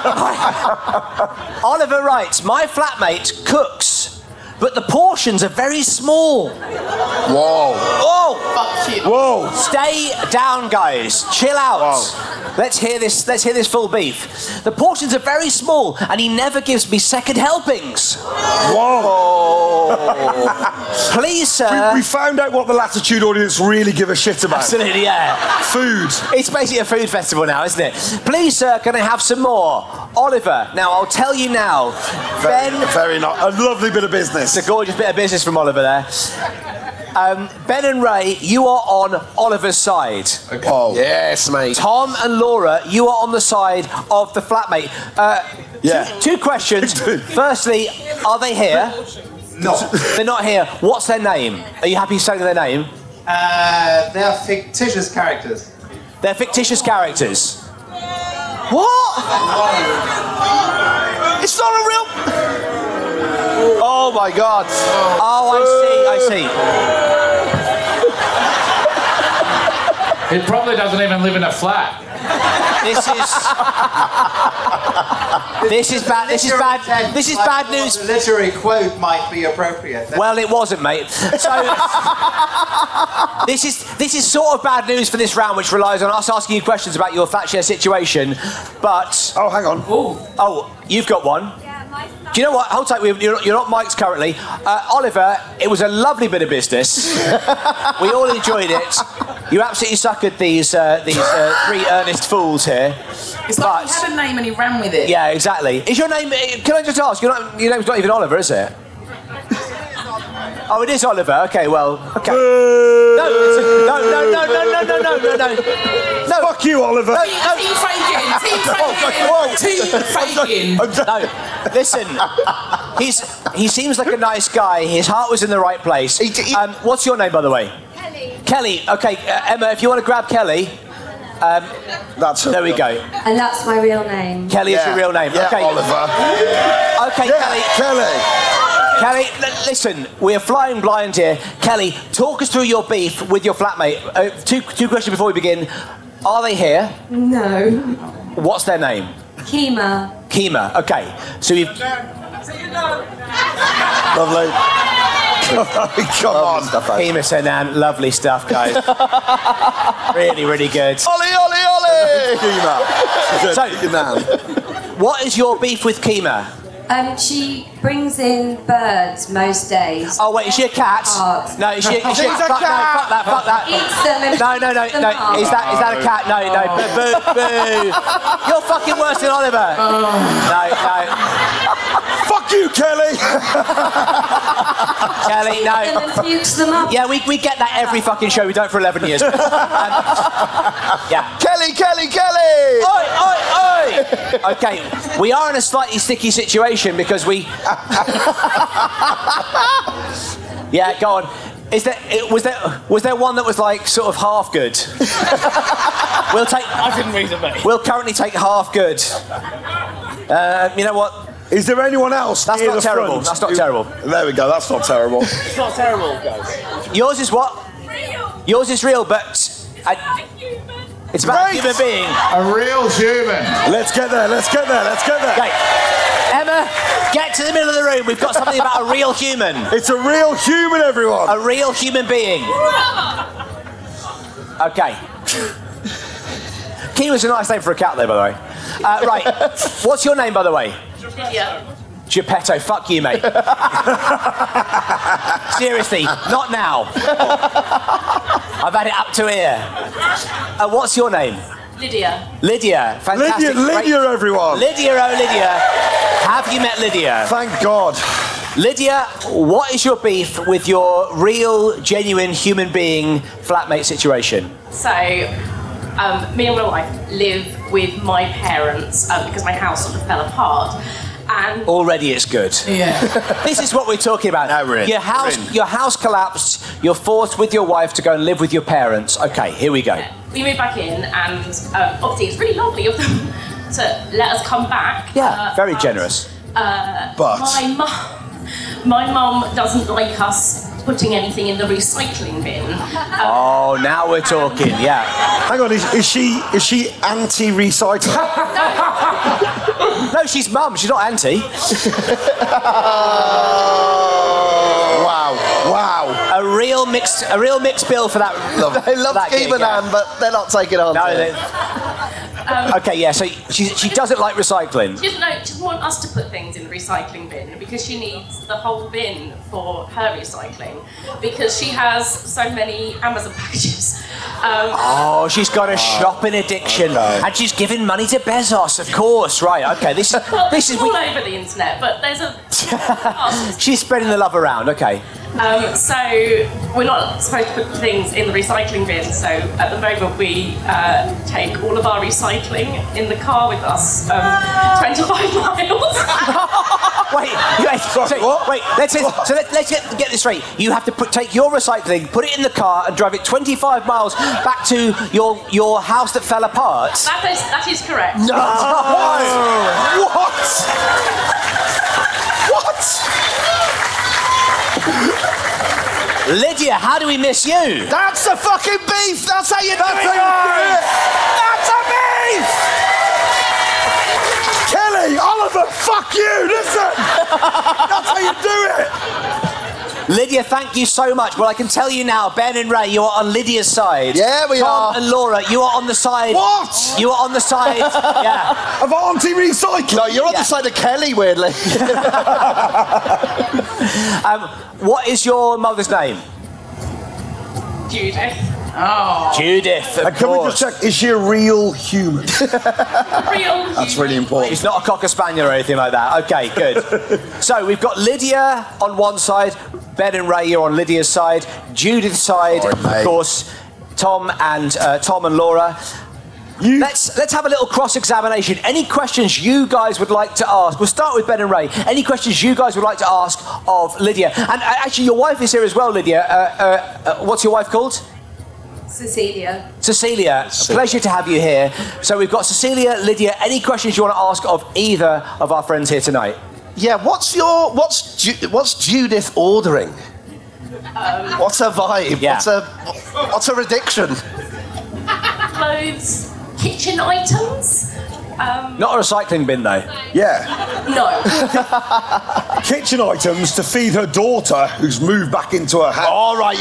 Oliver writes, my flatmate cooks, but the portions are very small. Whoa. Oh! Whoa. Stay down, guys. Chill out. Whoa. Let's hear this full beef. The portions are very small, and he never gives me second helpings. Whoa. Please, sir. We found out what the Latitude audience really give a shit about. Absolutely, yeah. Food. It's basically a food festival now, isn't it? Please, sir, can I have some more? Oliver, now I'll tell you now. Very nice. A lovely bit of business. It's a gorgeous bit of business from Oliver there. Ben and Ray, you are on Oliver's side. Okay. Oh. Yes, mate. Tom and Laura, you are on the side of the flatmate. Two questions. Firstly, are they here? No. They're not here. What's their name? Are you happy saying their name? They are fictitious characters. They're fictitious characters. What? It's not a real... Oh my God. Oh, I see. He probably doesn't even live in a flat. This is bad news. The literary quote might be appropriate. Well, it wasn't, mate. So this is sort of bad news for this round, which relies on us asking you questions about your flat share situation. But hang on. Oh, you've got one. Do you know what? Hold tight. You're not mic'd currently. Oliver, it was a lovely bit of business. We all enjoyed it. You absolutely suckered these three earnest fools here. It's like he had a name and he ran with it. Yeah, exactly. Is your name... Can I just ask? Your name's not even Oliver, is it? Oh, it is Oliver. Okay, well... Okay. No. Fuck you, Oliver. Team faking. Team faking. No, listen. He seems like a nice guy. His heart was in the right place. What's your name, by the way? Kelly. Okay, Emma, if you want to grab Kelly. There we go. And that's my real name. Kelly is your real name. Yeah, okay. Oliver. Okay, Kelly, listen, we're flying blind here. Kelly, talk us through your beef with your flatmate. Two questions before we begin. Are they here? No. What's their name? Kima. Kima, okay. So you've... Lovely. Come on. Kima Senan, lovely stuff, guys. Really, really good. Ollie! Kima. So, what is your beef with Kima? She brings in birds most days. Oh wait, is she a cat? No, is she a cat? She's a cat. No, fuck that. Eats them and No. Is that a cat? No. Boo. You're fucking worse than Oliver. No. Fuck you, Kelly. Kelly, no. And pukes them up. Yeah, we get that every fucking show. We do it for 11 years. Yeah. Kelly. Oi. Okay, we are in a slightly sticky situation because we... Yeah, go on. Was there one that was like sort of half good? I didn't read it, mate. We'll currently take half good. You know what? Is there anyone else? That's not terrible. That's not terrible. There we go. That's not terrible. It's not terrible, guys. Yours is what? Real. Yours is real, but it's about a human being. A real human. Let's get there. Okay. Emma, get to the middle of the room. We've got something about a real human. It's a real human, everyone. A real human being. Okay. Kima's a nice name for a cat, though, by the way. Right. What's your name, by the way? Geppetto. Fuck you, mate. Seriously, not now. I've had it up to here. What's your name? Lydia. Fantastic. Lydia, everyone. Lydia. Have you met Lydia? Thank God. Lydia, what is your beef with your real, genuine human being flatmate situation? So, me and my wife live with my parents because my house sort of fell apart. And already it's good. Yeah. This is what we're talking about. No, Rin. Your house collapsed. You're forced with your wife to go and live with your parents. Okay, here we go. We moved back in, and obviously it's really lovely of them to let us come back. Yeah, very generous. But my mum doesn't like us putting anything in the recycling bin. Oh, now we're talking. Yeah. Hang on, is she anti-recycling? No, she's mum. She's not auntie. Wow. A real mixed bill for that. They love that keeping gig, yeah. Anne, but they're not taking on. Okay, yeah. So she doesn't like recycling. She doesn't want us to put things in the recycling bin because she needs the whole bin for her recycling because she has so many Amazon packages. She's got a shopping addiction, and she's giving money to Bezos, of course. Right? Okay. This is all over the internet, but there's a. She's spreading the love around. Okay. So we're not supposed to put things in the recycling bin. So at the moment we take all of our recycling in the car with us, 25 miles. Wait. Let's get this straight. You have to take your recycling, put it in the car, and drive it 25 miles back to your house that fell apart. That is correct. No. Lydia, how do we miss you? That's a fucking beef! That's how you do it! That's a beef! Kelly, Oliver, fuck you! Listen! That's how you do it! Lydia, thank you so much. Well, I can tell you now, Ben and Ray, you are on Lydia's side. Yeah, we are. Tom and Laura, you are on the side. What? You are on the side, yeah. Of anti-recycling? No, you're on the side of Kelly, weirdly. What is your mother's name? Judith. Oh. Judith, of Can we course. just check, is she a real human? That's really important. She's not a Cocker Spaniel or anything like that. Okay, good. So we've got Lydia on one side, Ben and Ray, you're on Lydia's side, Judith's side, of course, Tom and Laura. Let's have a little cross-examination. Any questions you guys would like to ask? We'll start with Ben and Ray. Any questions you guys would like to ask of Lydia? And actually, your wife is here as well, Lydia. What's your wife called? Cecilia. Cecilia, pleasure to have you here. So we've got Cecilia, Lydia. Any questions you want to ask of either of our friends here tonight? Yeah, what's Judith ordering? What's her vibe? Yeah. What's her addiction? Clothes, kitchen items. Not a recycling bin, though. Yeah. No. Kitchen items to feed her daughter, who's moved back into her house. All right.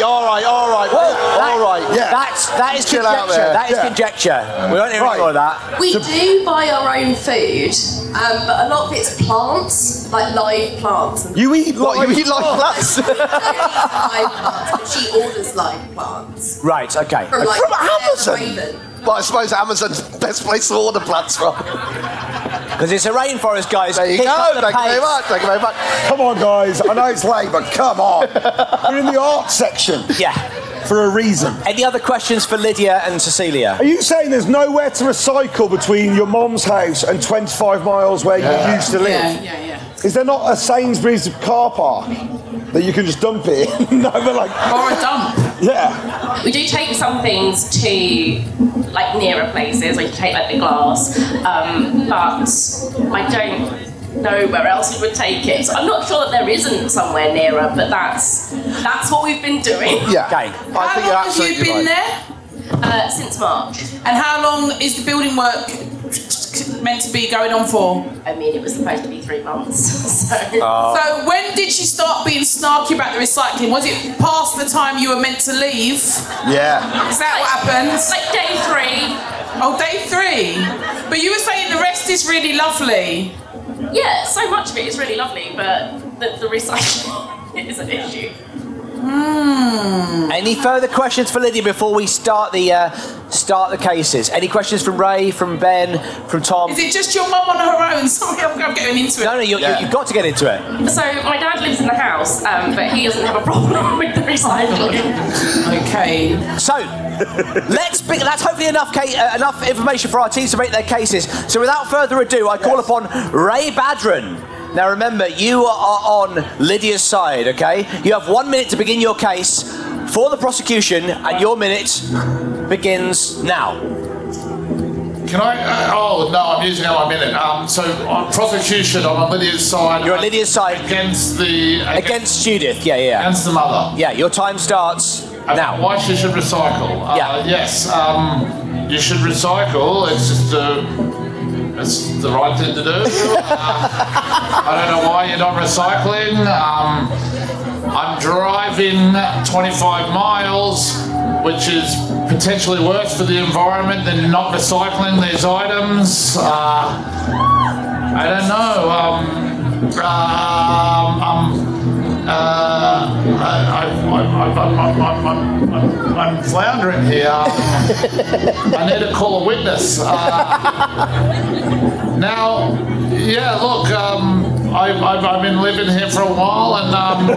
Yeah. That is conjecture. That is conjecture. We don't hear any more of that. We do buy our own food, but a lot of it's plants, like live plants. You eat live plants? I don't eat live plants, but she orders live plants. Right. Okay. From Amazon. Raven. Well, I suppose Amazon's the best place to order plants from. Because it's a rainforest, guys. There you go. Thank you very much. Come on, guys. I know it's late, but come on. We're in the art section. Yeah. For a reason. Any other questions for Lydia and Cecilia? Are you saying there's nowhere to recycle between your mom's house and 25 miles where you used to live? Yeah. Is there not a Sainsbury's car park that you can just dump it in? No, but like... Or a dump. Yeah. We do take some things to like nearer places. We take like the glass, but I don't know where else we would take it. So I'm not sure that there isn't somewhere nearer, but that's what we've been doing. Yeah. Okay. How long have you been there? Since March. And how long is the building work meant to be going on for? I mean, it was supposed to be 3 months. So when did she start being snarky about the recycling? Was it past the time you were meant to leave? Yeah. Is that what happens? Like day 3. Oh, day 3. But you were saying the rest is really lovely. Yeah, so much of it is really lovely, but the recycling is an issue. Any further questions for Lydia before we start the cases? Any questions from Ray, from Ben, from Tom? Is it just your mum on her own? Sorry, I'm getting into it. No, you've got to get into it. So my dad lives in the house, but he doesn't have a problem with the recycling. Okay. So that's hopefully enough information for our teams to make their cases. So without further ado, I call upon Ray Badron. Now remember, you are on Lydia's side, okay? You have 1 minute to begin your case for the prosecution, and your minute begins now. Can I? Oh no, I'm using up my minute. So on prosecution, I'm on Lydia's side. You're on Lydia's side against Judith. Yeah. Against the mother. Yeah. Your time starts now. Why she should recycle? Yes. You should recycle. It's just. It's the right thing to do. I don't know why you're not recycling. I'm driving 25 miles, which is potentially worse for the environment than not recycling these items. I don't know. I'm floundering here. I need to call a witness. Now, yeah, look, I've been living here for a while, and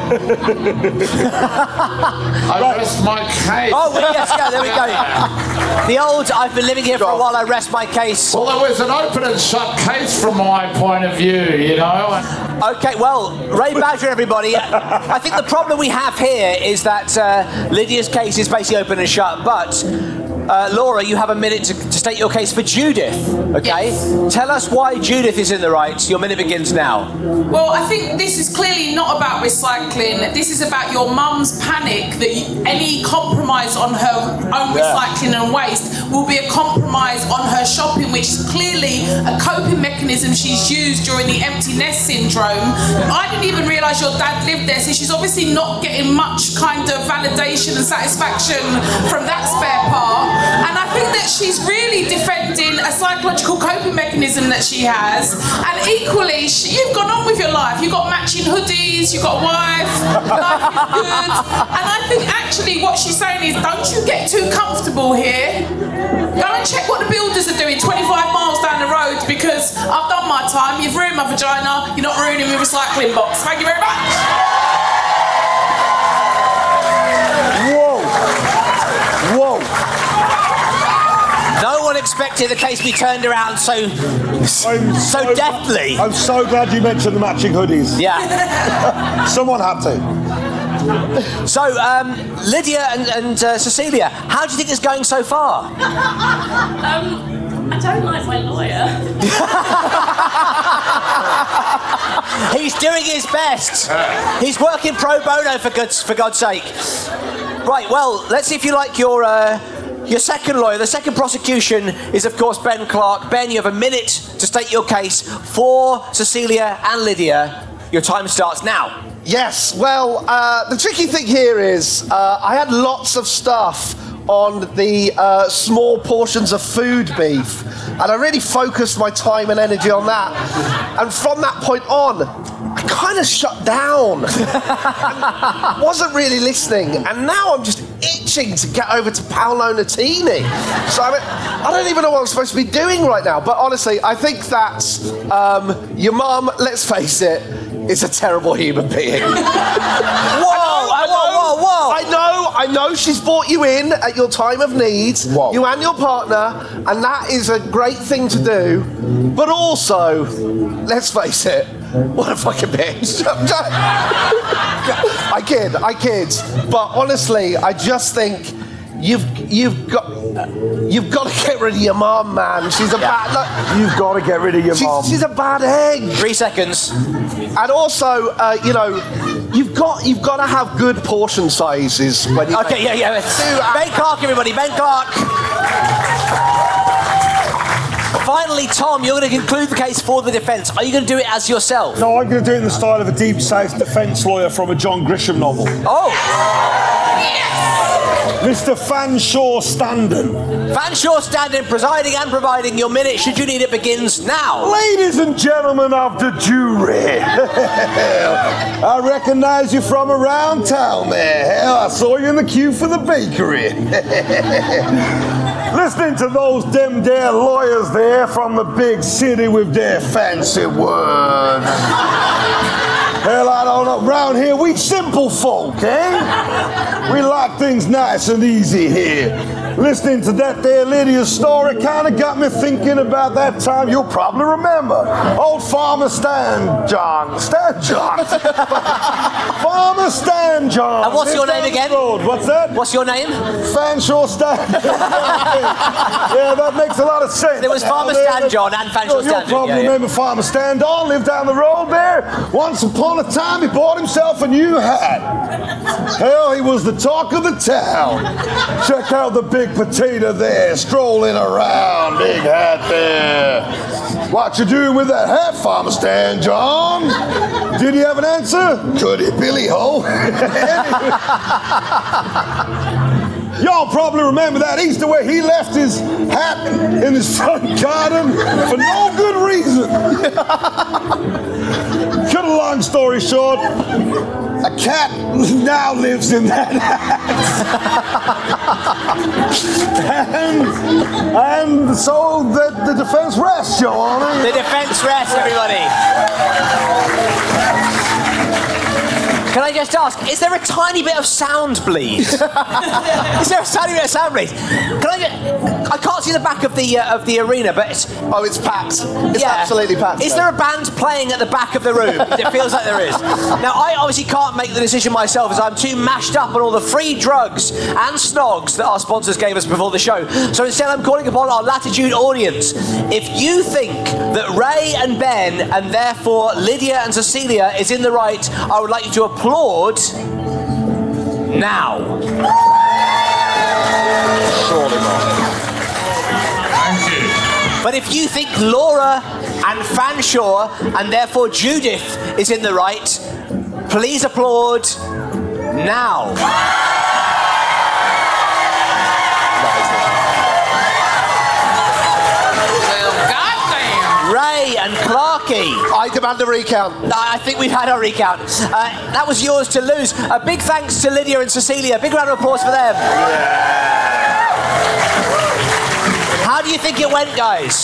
I rest my case. Oh, yes, yeah, there we go. The old, I've been living here for a while, I rest my case. Well, it was an open and shut case from my point of view, you know. Okay, well, Ray Badger, everybody. I think the problem we have here is that Lydia's case is basically open and shut, but Laura, you have a minute to state your case for Judith, okay? Yes. Tell us why Judith is in the right. Your minute begins now. Well, I think this is clearly not about recycling. This is about your mum's panic that any compromise on her own recycling and waste will be a compromise on her shopping, which is clearly a coping mechanism she's used during the empty nest syndrome. I didn't even realise your dad lived there, so she's obviously not getting much kind of validation and satisfaction from that spare part. And I think that she's really defending a psychological coping mechanism that she has. And equally, you've gone on with your life. You've got matching hoodies, you've got a wife, life is good. And I think actually what she's saying is, don't you get too comfortable here. Go and check what the builders are doing 25 miles down the road, because I've done my time. You've ruined my vagina. You're not ruining my recycling box. Thank you very much. Whoa. No one expected the case to be turned around so deftly. I'm so glad you mentioned the matching hoodies. Yeah. Someone had to. So, Lydia and Cecilia, how do you think it's going so far? I don't like my lawyer. He's doing his best. He's working pro bono, for God's sake. Right, well, let's see if you like your second lawyer. The second prosecution is, of course, Ben Clark. Ben, you have a minute to state your case for Cecilia and Lydia. Your time starts now. Yes, well, the tricky thing here is I had lots of stuff on the small portions of food beef, and I really focused my time and energy on that. And from that point on, I kind of shut down. And wasn't really listening, and now I'm just itching to get over to Paolo Nutini. So I don't even know what I'm supposed to be doing right now, but honestly, I think that's your mum, let's face it, is a terrible human being. Whoa. I know she's brought you in at your time of need, you and your partner, and that is a great thing to do, but also, let's face it, what a fucking bitch. I kid, but honestly, I just think you've got to get rid of your mum, man. She's a bad. You've got to get rid of your mum. She's a bad egg. 3 seconds. And also, you've got to have good portion sizes when you. Okay, yeah. Ben Clark, everybody. Ben Clark. Finally, Tom, you're going to conclude the case for the defence. Are you going to do it as yourself? No, I'm going to do it in the style of a Deep South defence lawyer from a John Grisham novel. Oh! Mr. Fanshawe Standen. Fanshawe Standen, presiding and providing. Your minute, should you need it, begins now. Ladies and gentlemen of the jury, I recognise you from around town there. I saw you in the queue for the bakery. Listening to those them there lawyers there from the big city with their fancy words. Hell, I don't know. Round here, we simple folk, eh? We like things nice and easy here. Listening to that there Lydia's story kind of got me thinking about that time you'll probably remember. Old Farmer Stan John. Farmer Stan John. And what's your name again? Road. What's that? What's your name? Fanshawe Stan. Yeah, that makes a lot of sense. There was Farmer Stan John and Fanshawe Stan. You'll probably remember Farmer Stan John, lived down the road there. Once upon a time, he bought himself a new hat. Hell, he was the talk of the town. Check out the big potato there, strolling around, big hat there. What you doing with that hat, Farmer Stan John? Did he have an answer? Could he, Billy Ho? Y'all probably remember that Easter where he left his hat in his front garden for no good reason. Cut a long story short, a cat now lives in that hat. and so the defense rests, Your Honor. The defence rests, everybody. Can I just ask, is there a tiny bit of sound bleed? Is there a tiny bit of sound bleed? I can't see the back of the arena, but it's... Oh, it's packed. It's absolutely packed. Is there a band playing at the back of the room? It feels like there is. Now, I obviously can't make the decision myself as I'm too mashed up on all the free drugs and snogs that our sponsors gave us before the show. So instead, I'm calling upon our Latitude audience. If you think that Ray and Ben, and therefore Lydia and Cecilia, is in the right, I would like you to applaud now. Surely not. Thank you. But if you think Laura and Fanshawe, and therefore Judith, is in the right, please applaud now. Ray and Clarkey. I demand a recount. I think we've had our recount. That was yours to lose. A big thanks to Lydia and Cecilia. Big round of applause for them. How do you think it went, guys?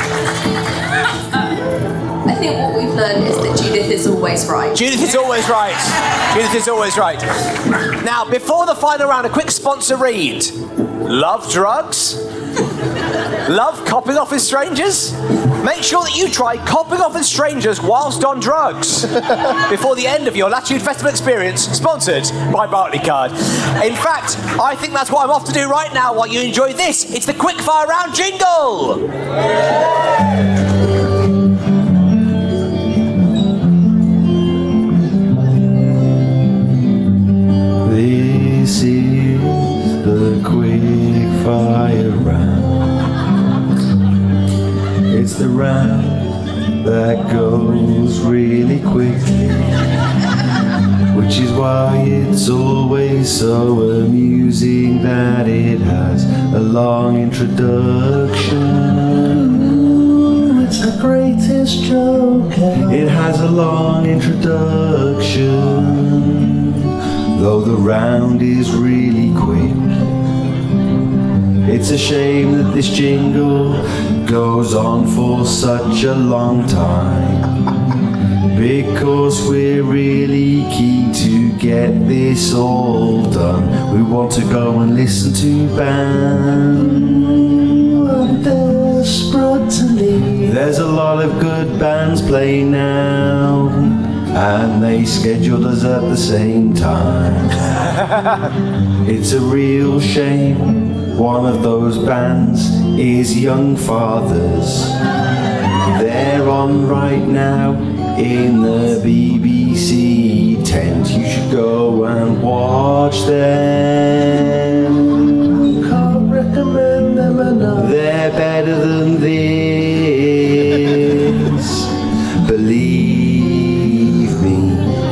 I think what we've learned is that Judith is always right. Judith is always right. Judith is always right. Now, before the final round, a quick sponsor read. Love drugs? Love copping off with strangers? Make sure that you try copping off with strangers whilst on drugs before the end of your Latitude Festival experience, sponsored by Barclaycard. In fact, I think that's what I'm off to do right now while you enjoy this. It's the quickfire round jingle! This is the quickfire round. It's the round that goes really quickly, which is why it's always so amusing that it has a long introduction. It's the greatest joke ever. It has a long introduction, though the round is really quick. It's a shame that this jingle goes on for such a long time, because we're really keen to get this all done. We want to go and listen to bands. I'm desperate to leave. There's a lot of good bands playing now, and they scheduled us at the same time. It's a real shame. One of those bands is Young Fathers. They're on right now in the BBC tent. You should go and watch them. Can't recommend them enough. They're better than this. believe me.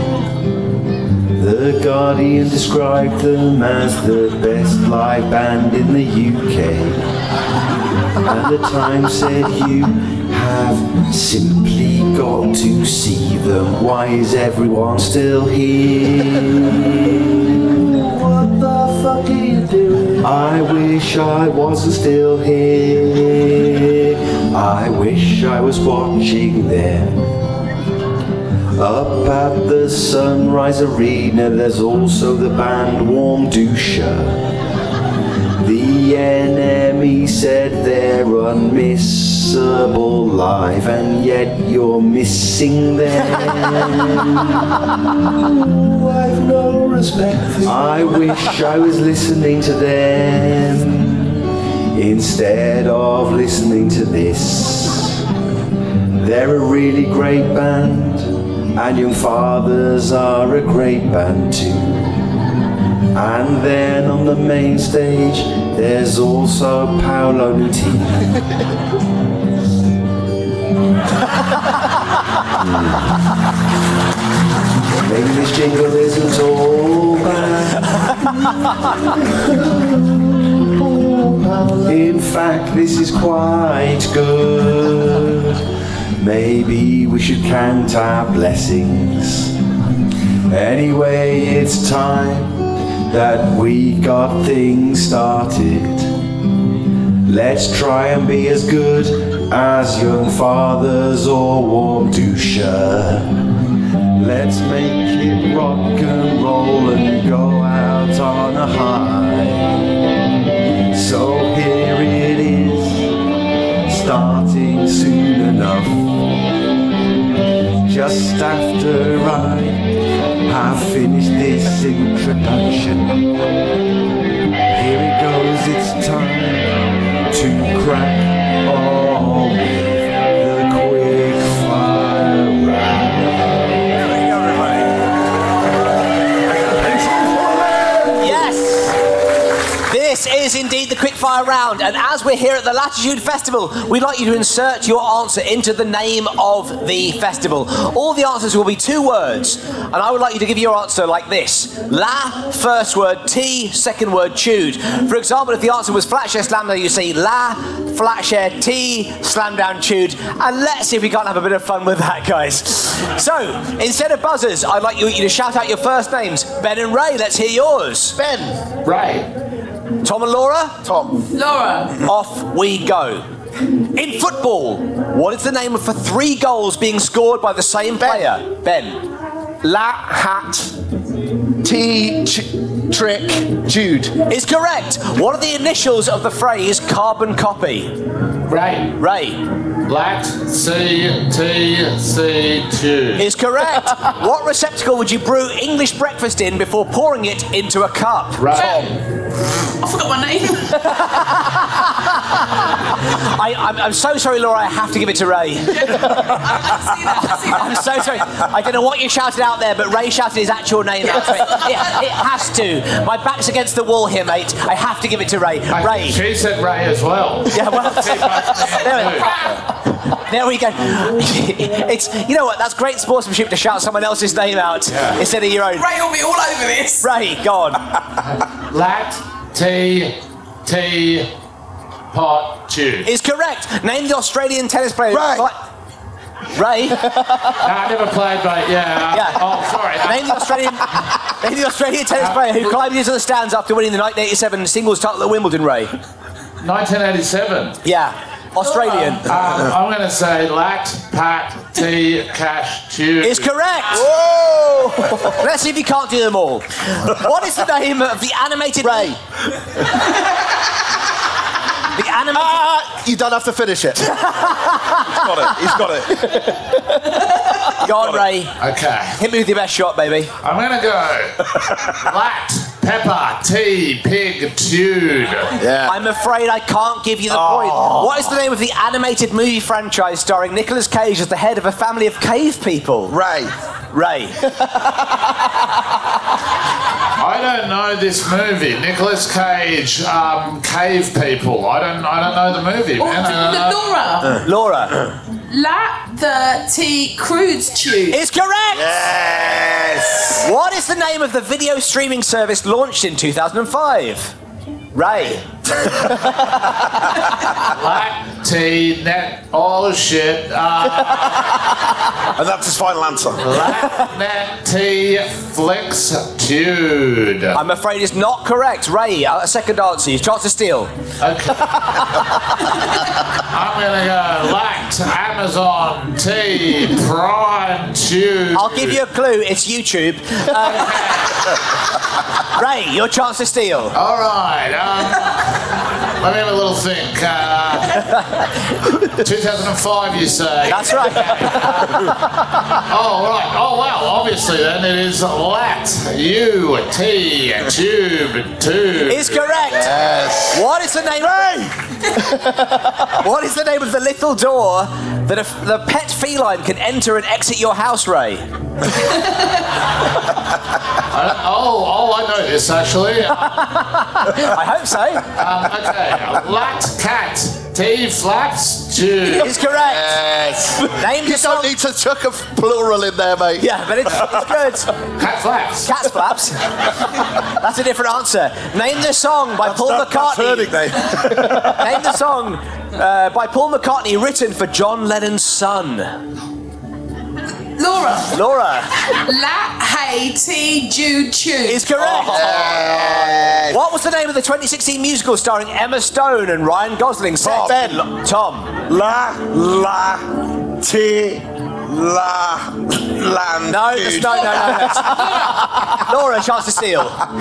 The Guardian described them as the best live band in the UK. And the Times said you have simply got to see them. Why is everyone still here? What the fuck are you doing? I wish I wasn't still here. I wish I was watching them. Up at the Sunrise Arena, there's also the band Warm Dusha. The enemy said they're unmissable live, and yet you're missing them. I've no respect for you. I wish I was listening to them instead of listening to this. They're a really great band, and Young Fathers are a great band too. And then on the main stage, there's also Paolo Nutini. Maybe this jingle isn't all bad. In fact, this is quite good. Maybe we should count our blessings. Anyway, it's time that we got things started. Let's try and be as good as Young Fathers or Warm Dusha. Let's make it rock and roll and go out on a high. So here it is, starting soon enough. Just after I have finished this introduction, here it goes, it's time to crack on with the quick fire round. Yes! This is indeed the quickfire round, and as we're here at the Latitude Festival, we'd like you to insert your answer into the name of the festival. All the answers will be 2 words, and I would like you to give your answer like this. La, first word, T, second word, tude. For example, if the answer was Flatshare Slam Down, you say La, Flatshare, T, Slam Down, tude, and let's see if we can't have a bit of fun with that, guys. So, instead of buzzers, I'd like you to shout out your first names. Ben and Ray, let's hear yours. Ben. Ray. Tom and Laura? Tom. Laura. Off we go. In football, what is the name of for 3 goals being scored by the same player? Ben. La, hat, T, trick, Jude. Is correct. What are the initials of the phrase carbon copy? Ray. Ray. Lat, C, T, C, Jude. Is correct. What receptacle would you brew English breakfast in before pouring it into a cup? Ray. Tom. I forgot my name. I'm so sorry, Laura, I have to give it to Ray. I'm so sorry. I don't know what you shouted out there, but Ray shouted his actual name out. It has to. My back's against the wall here, mate. I have to give it to Ray. Ray. She said Ray as well. Yeah, well, there we go. It's, you know what, that's great sportsmanship to shout someone else's name out instead of your own. Ray will be all over this. Ray, go on. Lat, T, pot, tude. Is correct. Name the Australian tennis player. Ray. Ray. No, I never played, but yeah. Oh, sorry. Name the Australian tennis player who climbed into the stands after winning the 1987 singles title at Wimbledon, Ray. 1987. Yeah. Australian. I'm going to say Lat, Pat, T, Cash, Tude. Is correct. Whoa! Let's see if you can't do them all. What is the name of the animated... Ray. The animated... You don't have to finish it. He's got it. Go on, Ray. Okay. Hit me with your best shot, baby. I'm going to go Lat, Pepper, T, Pig, Tude. Yeah. I'm afraid I can't give you the point. What is the name of the animated movie franchise starring Nicolas Cage as the head of a family of cave people? Ray. Ray. I don't know this movie. Nicolas Cage, Cave People. I don't know the movie, man. Laura. Laura. La the T Crudes Tube. Is correct! Yes! What is the name of the video streaming service launched in 2005? Ray. Net. Oh shit. And that's his final answer. Flixtude. I'm afraid it's not correct. Ray, a second answer. Your chance to steal. Okay. I'm gonna go Lact, Amazon, T, Prime, Tube. I'll give you a clue. It's YouTube. Ray, your chance to steal. All right. Let me have a little think. 2005, you say? That's right. Oh, right. Oh, well, obviously then it is Lat, U-T, Tube, Tube. Is correct. Yes. What is the name? Ray! What is the name of the little door that the pet feline can enter and exit your house, Ray? I know this actually. I hope so. Okay, Lat Cat T Flaps Tube. Is correct. Yes. Name You don't need to chuck a plural in there, mate. Yeah, but it's good. Cat Flaps. Cat's flaps. That's a different answer. Name the song by Paul McCartney. Name the song by Paul McCartney written for John Lennon's son. Laura. La Hey T Jude Tube. Is correct. Yes. What was the name of the 2016 musical starring Emma Stone and Ryan Gosling? Tom. Tom. La T La Land. No. Laura, chance to steal.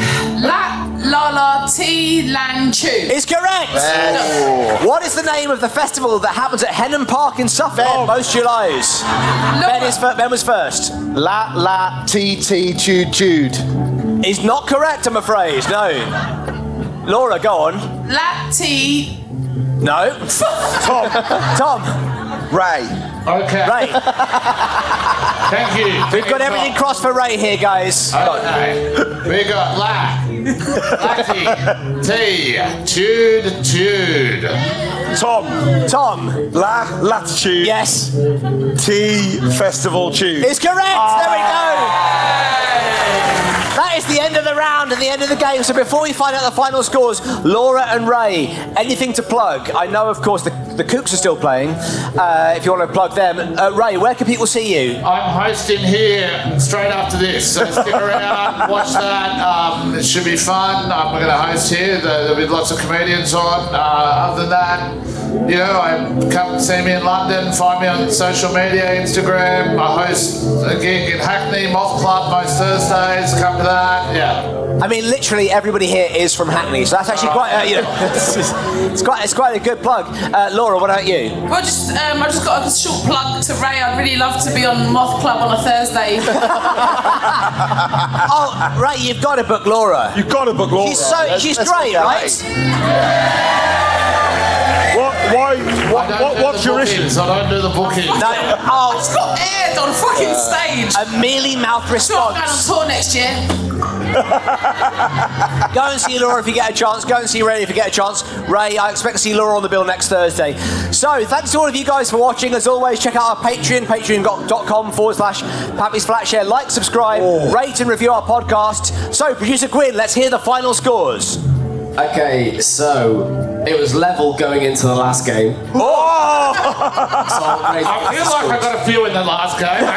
La T Land Tube. Is correct. Yes. What is the name of the festival that happens at Henham Park in Suffolk most Julys? Ben was first. La T Jude. Is not correct, I'm afraid. No. Laura, go on. La T. No. Tom. Ray. Okay. Ray. Thank you. We've got everything crossed for Ray here, guys. Okay. We got Latty, T, Tude. Tom. Latitude. Yes. T Festival Tube. It's correct. There we go. That is the end of the round and the end of the game. So before we find out the final scores, Laura and Ray, anything to plug? I know, of course, the Kooks are still playing. If you want to plug them. Ray, where can people see you? I'm hosting here straight after this, so stick around, watch that. It should be fun. I'm going to host here. There'll be lots of comedians on. Other than that, come and see me in London. Find me on social media, Instagram. I host a gig in Hackney, Moth Club most Thursdays. Come to that. Yeah. I mean, literally everybody here is from Hackney, so that's actually quite, it's quite a good plug. Laura, what about you? Well, I just got a short plug to Ray. I'd really love to be on Moth Club on a Thursday. Oh, Ray, you've got to book Laura. You've got to book Laura. She's great, right? What's your issue? I don't do the bookings. No. Oh, it's got aired on fucking stage. A mealy mouth response. Going on tour next year. Go and see Laura if you get a chance. Go and see Ray if you get a chance. Ray, I expect to see Laura on the bill next Thursday. So, thanks to all of you guys for watching. As always, check out our Patreon, patreon.com/Pappy's Flatshare. Like, subscribe, rate and review our podcast. So, Producer Quinn, let's hear the final scores. Okay, so it was level going into the last game. Oh! I feel like I got a few in the last game,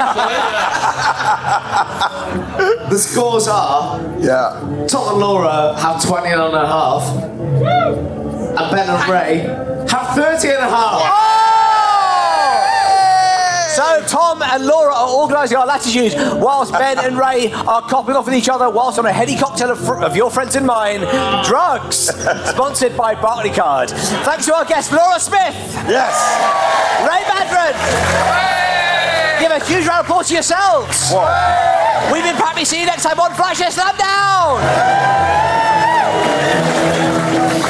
actually. The scores are... Tom and Laura have 20.5. And Ben and Ray have 30.5. So Tom and Laura are organising our latitude, whilst Ben and Ray are copping off with each other, whilst on a heady cocktail of your friends and mine, drugs, sponsored by Barclaycard. Thanks to our guest, Laura Smith. Yes. Ray Badron. Give a huge round of applause to yourselves. We've been Pappy. See you next time on Flash Slam Down.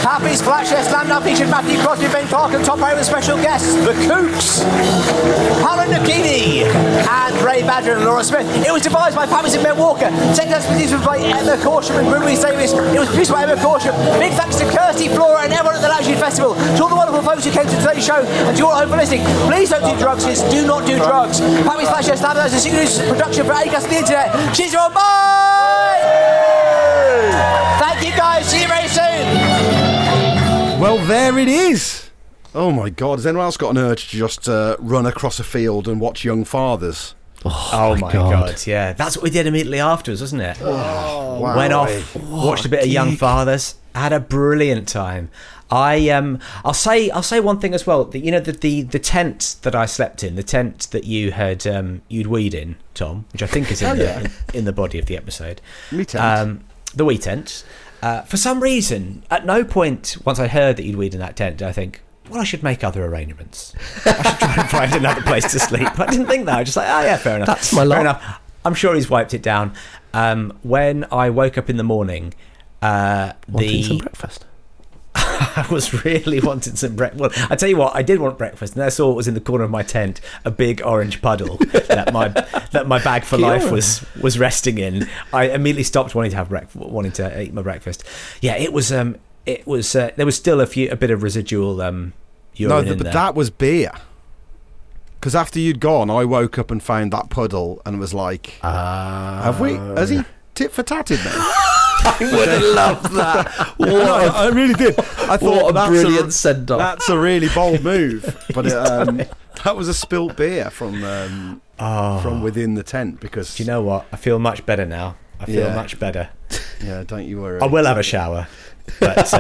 Happy Splash Yes Slam now featured Matthew Crosby, Ben Clark, and top rated special guests, The Kooks, Helen Nagini, and Ray Badger and Laura Smith. It was devised by Pappy's and Ben Walker. Technical expertise by Emma Corsham and Ruby Davis. It was produced by Emma Corsham. Big thanks to Kirsty, Flora, and everyone at the Latitude Festival. To all the wonderful folks who came to today's show, and to you all at home for listening. Please don't do drugs, kids. Do not do drugs. Pappy's Splash Yes Slam is a single use production for Acast and the Internet. Cheers, everyone. Bye! Thank you, guys. See you very soon. Well, there it is. Oh my God! Has anyone else got an urge to just run across a field and watch Young Fathers? Oh my God! Yeah, that's what we did immediately afterwards, wasn't it? Oh, wow. Went off, watched a bit of Young Fathers, had a brilliant time. I'll say one thing as well. The tent that I slept in, the tent that you had you'd weed in, Tom, which I think is in the body of the episode. Me tent. The wee tent. For some reason, at no point once I heard that you'd weed in that tent, did I think, well, I should make other arrangements. I should try and find another place to sleep. I didn't think that. I was just like, oh yeah, fair enough. That's my lot. Fair enough. I'm sure he's wiped it down. When I woke up in the morning, wanting some breakfast. I was really wanting some breakfast. Well, I tell you what, I did want breakfast, and I saw it was in the corner of my tent, a big orange puddle that my bag for life was resting in. I immediately stopped wanting to eat my breakfast. Yeah, it was. There was still a bit of residual urine in there. That was beer. Because after you'd gone, I woke up and found that puddle and was like, has he tit for tatted me? I would have loved that. I really did. I thought what a brilliant send-off. That's a really bold move. But that was a spilt beer from within the tent. Because do you know what? I feel much better now. I feel much better. Yeah, don't you worry. I will have a shower. But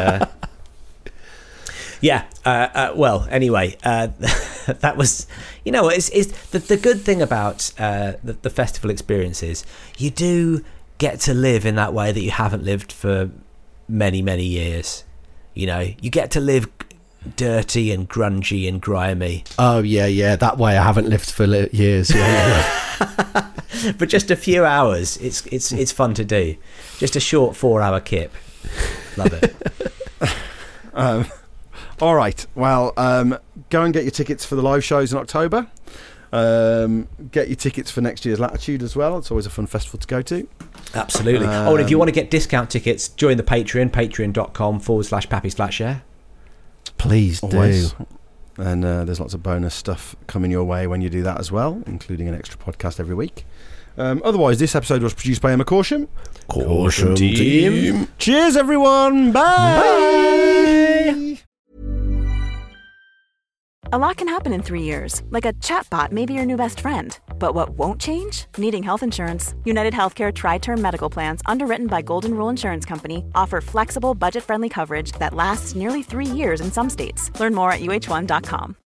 well, anyway, that was, it's the good thing about the festival experience is you do get to live in that way that you haven't lived for many years. You get to live dirty and grungy and grimy. Oh yeah, that way I haven't lived for years. Yeah. But just a few hours, it's fun to do. Just a short 4-hour kip. Love it. All right. Well, go and get your tickets for the live shows in October. Get your tickets for next year's Latitude as well. It's always a fun festival to go to. Absolutely. And if you want to get discount tickets, join the Patreon, patreon.com/pappy/share. Please always do. And there's lots of bonus stuff coming your way when you do that as well, including an extra podcast every week. Otherwise, this episode was produced by Emma Corsham. Corsham team. Cheers, everyone. Bye. A lot can happen in 3 years, like a chatbot may be your new best friend. But what won't change? Needing health insurance. United Healthcare Tri-Term Medical Plans, underwritten by Golden Rule Insurance Company, offer flexible, budget-friendly coverage that lasts nearly 3 years in some states. Learn more at uh1.com.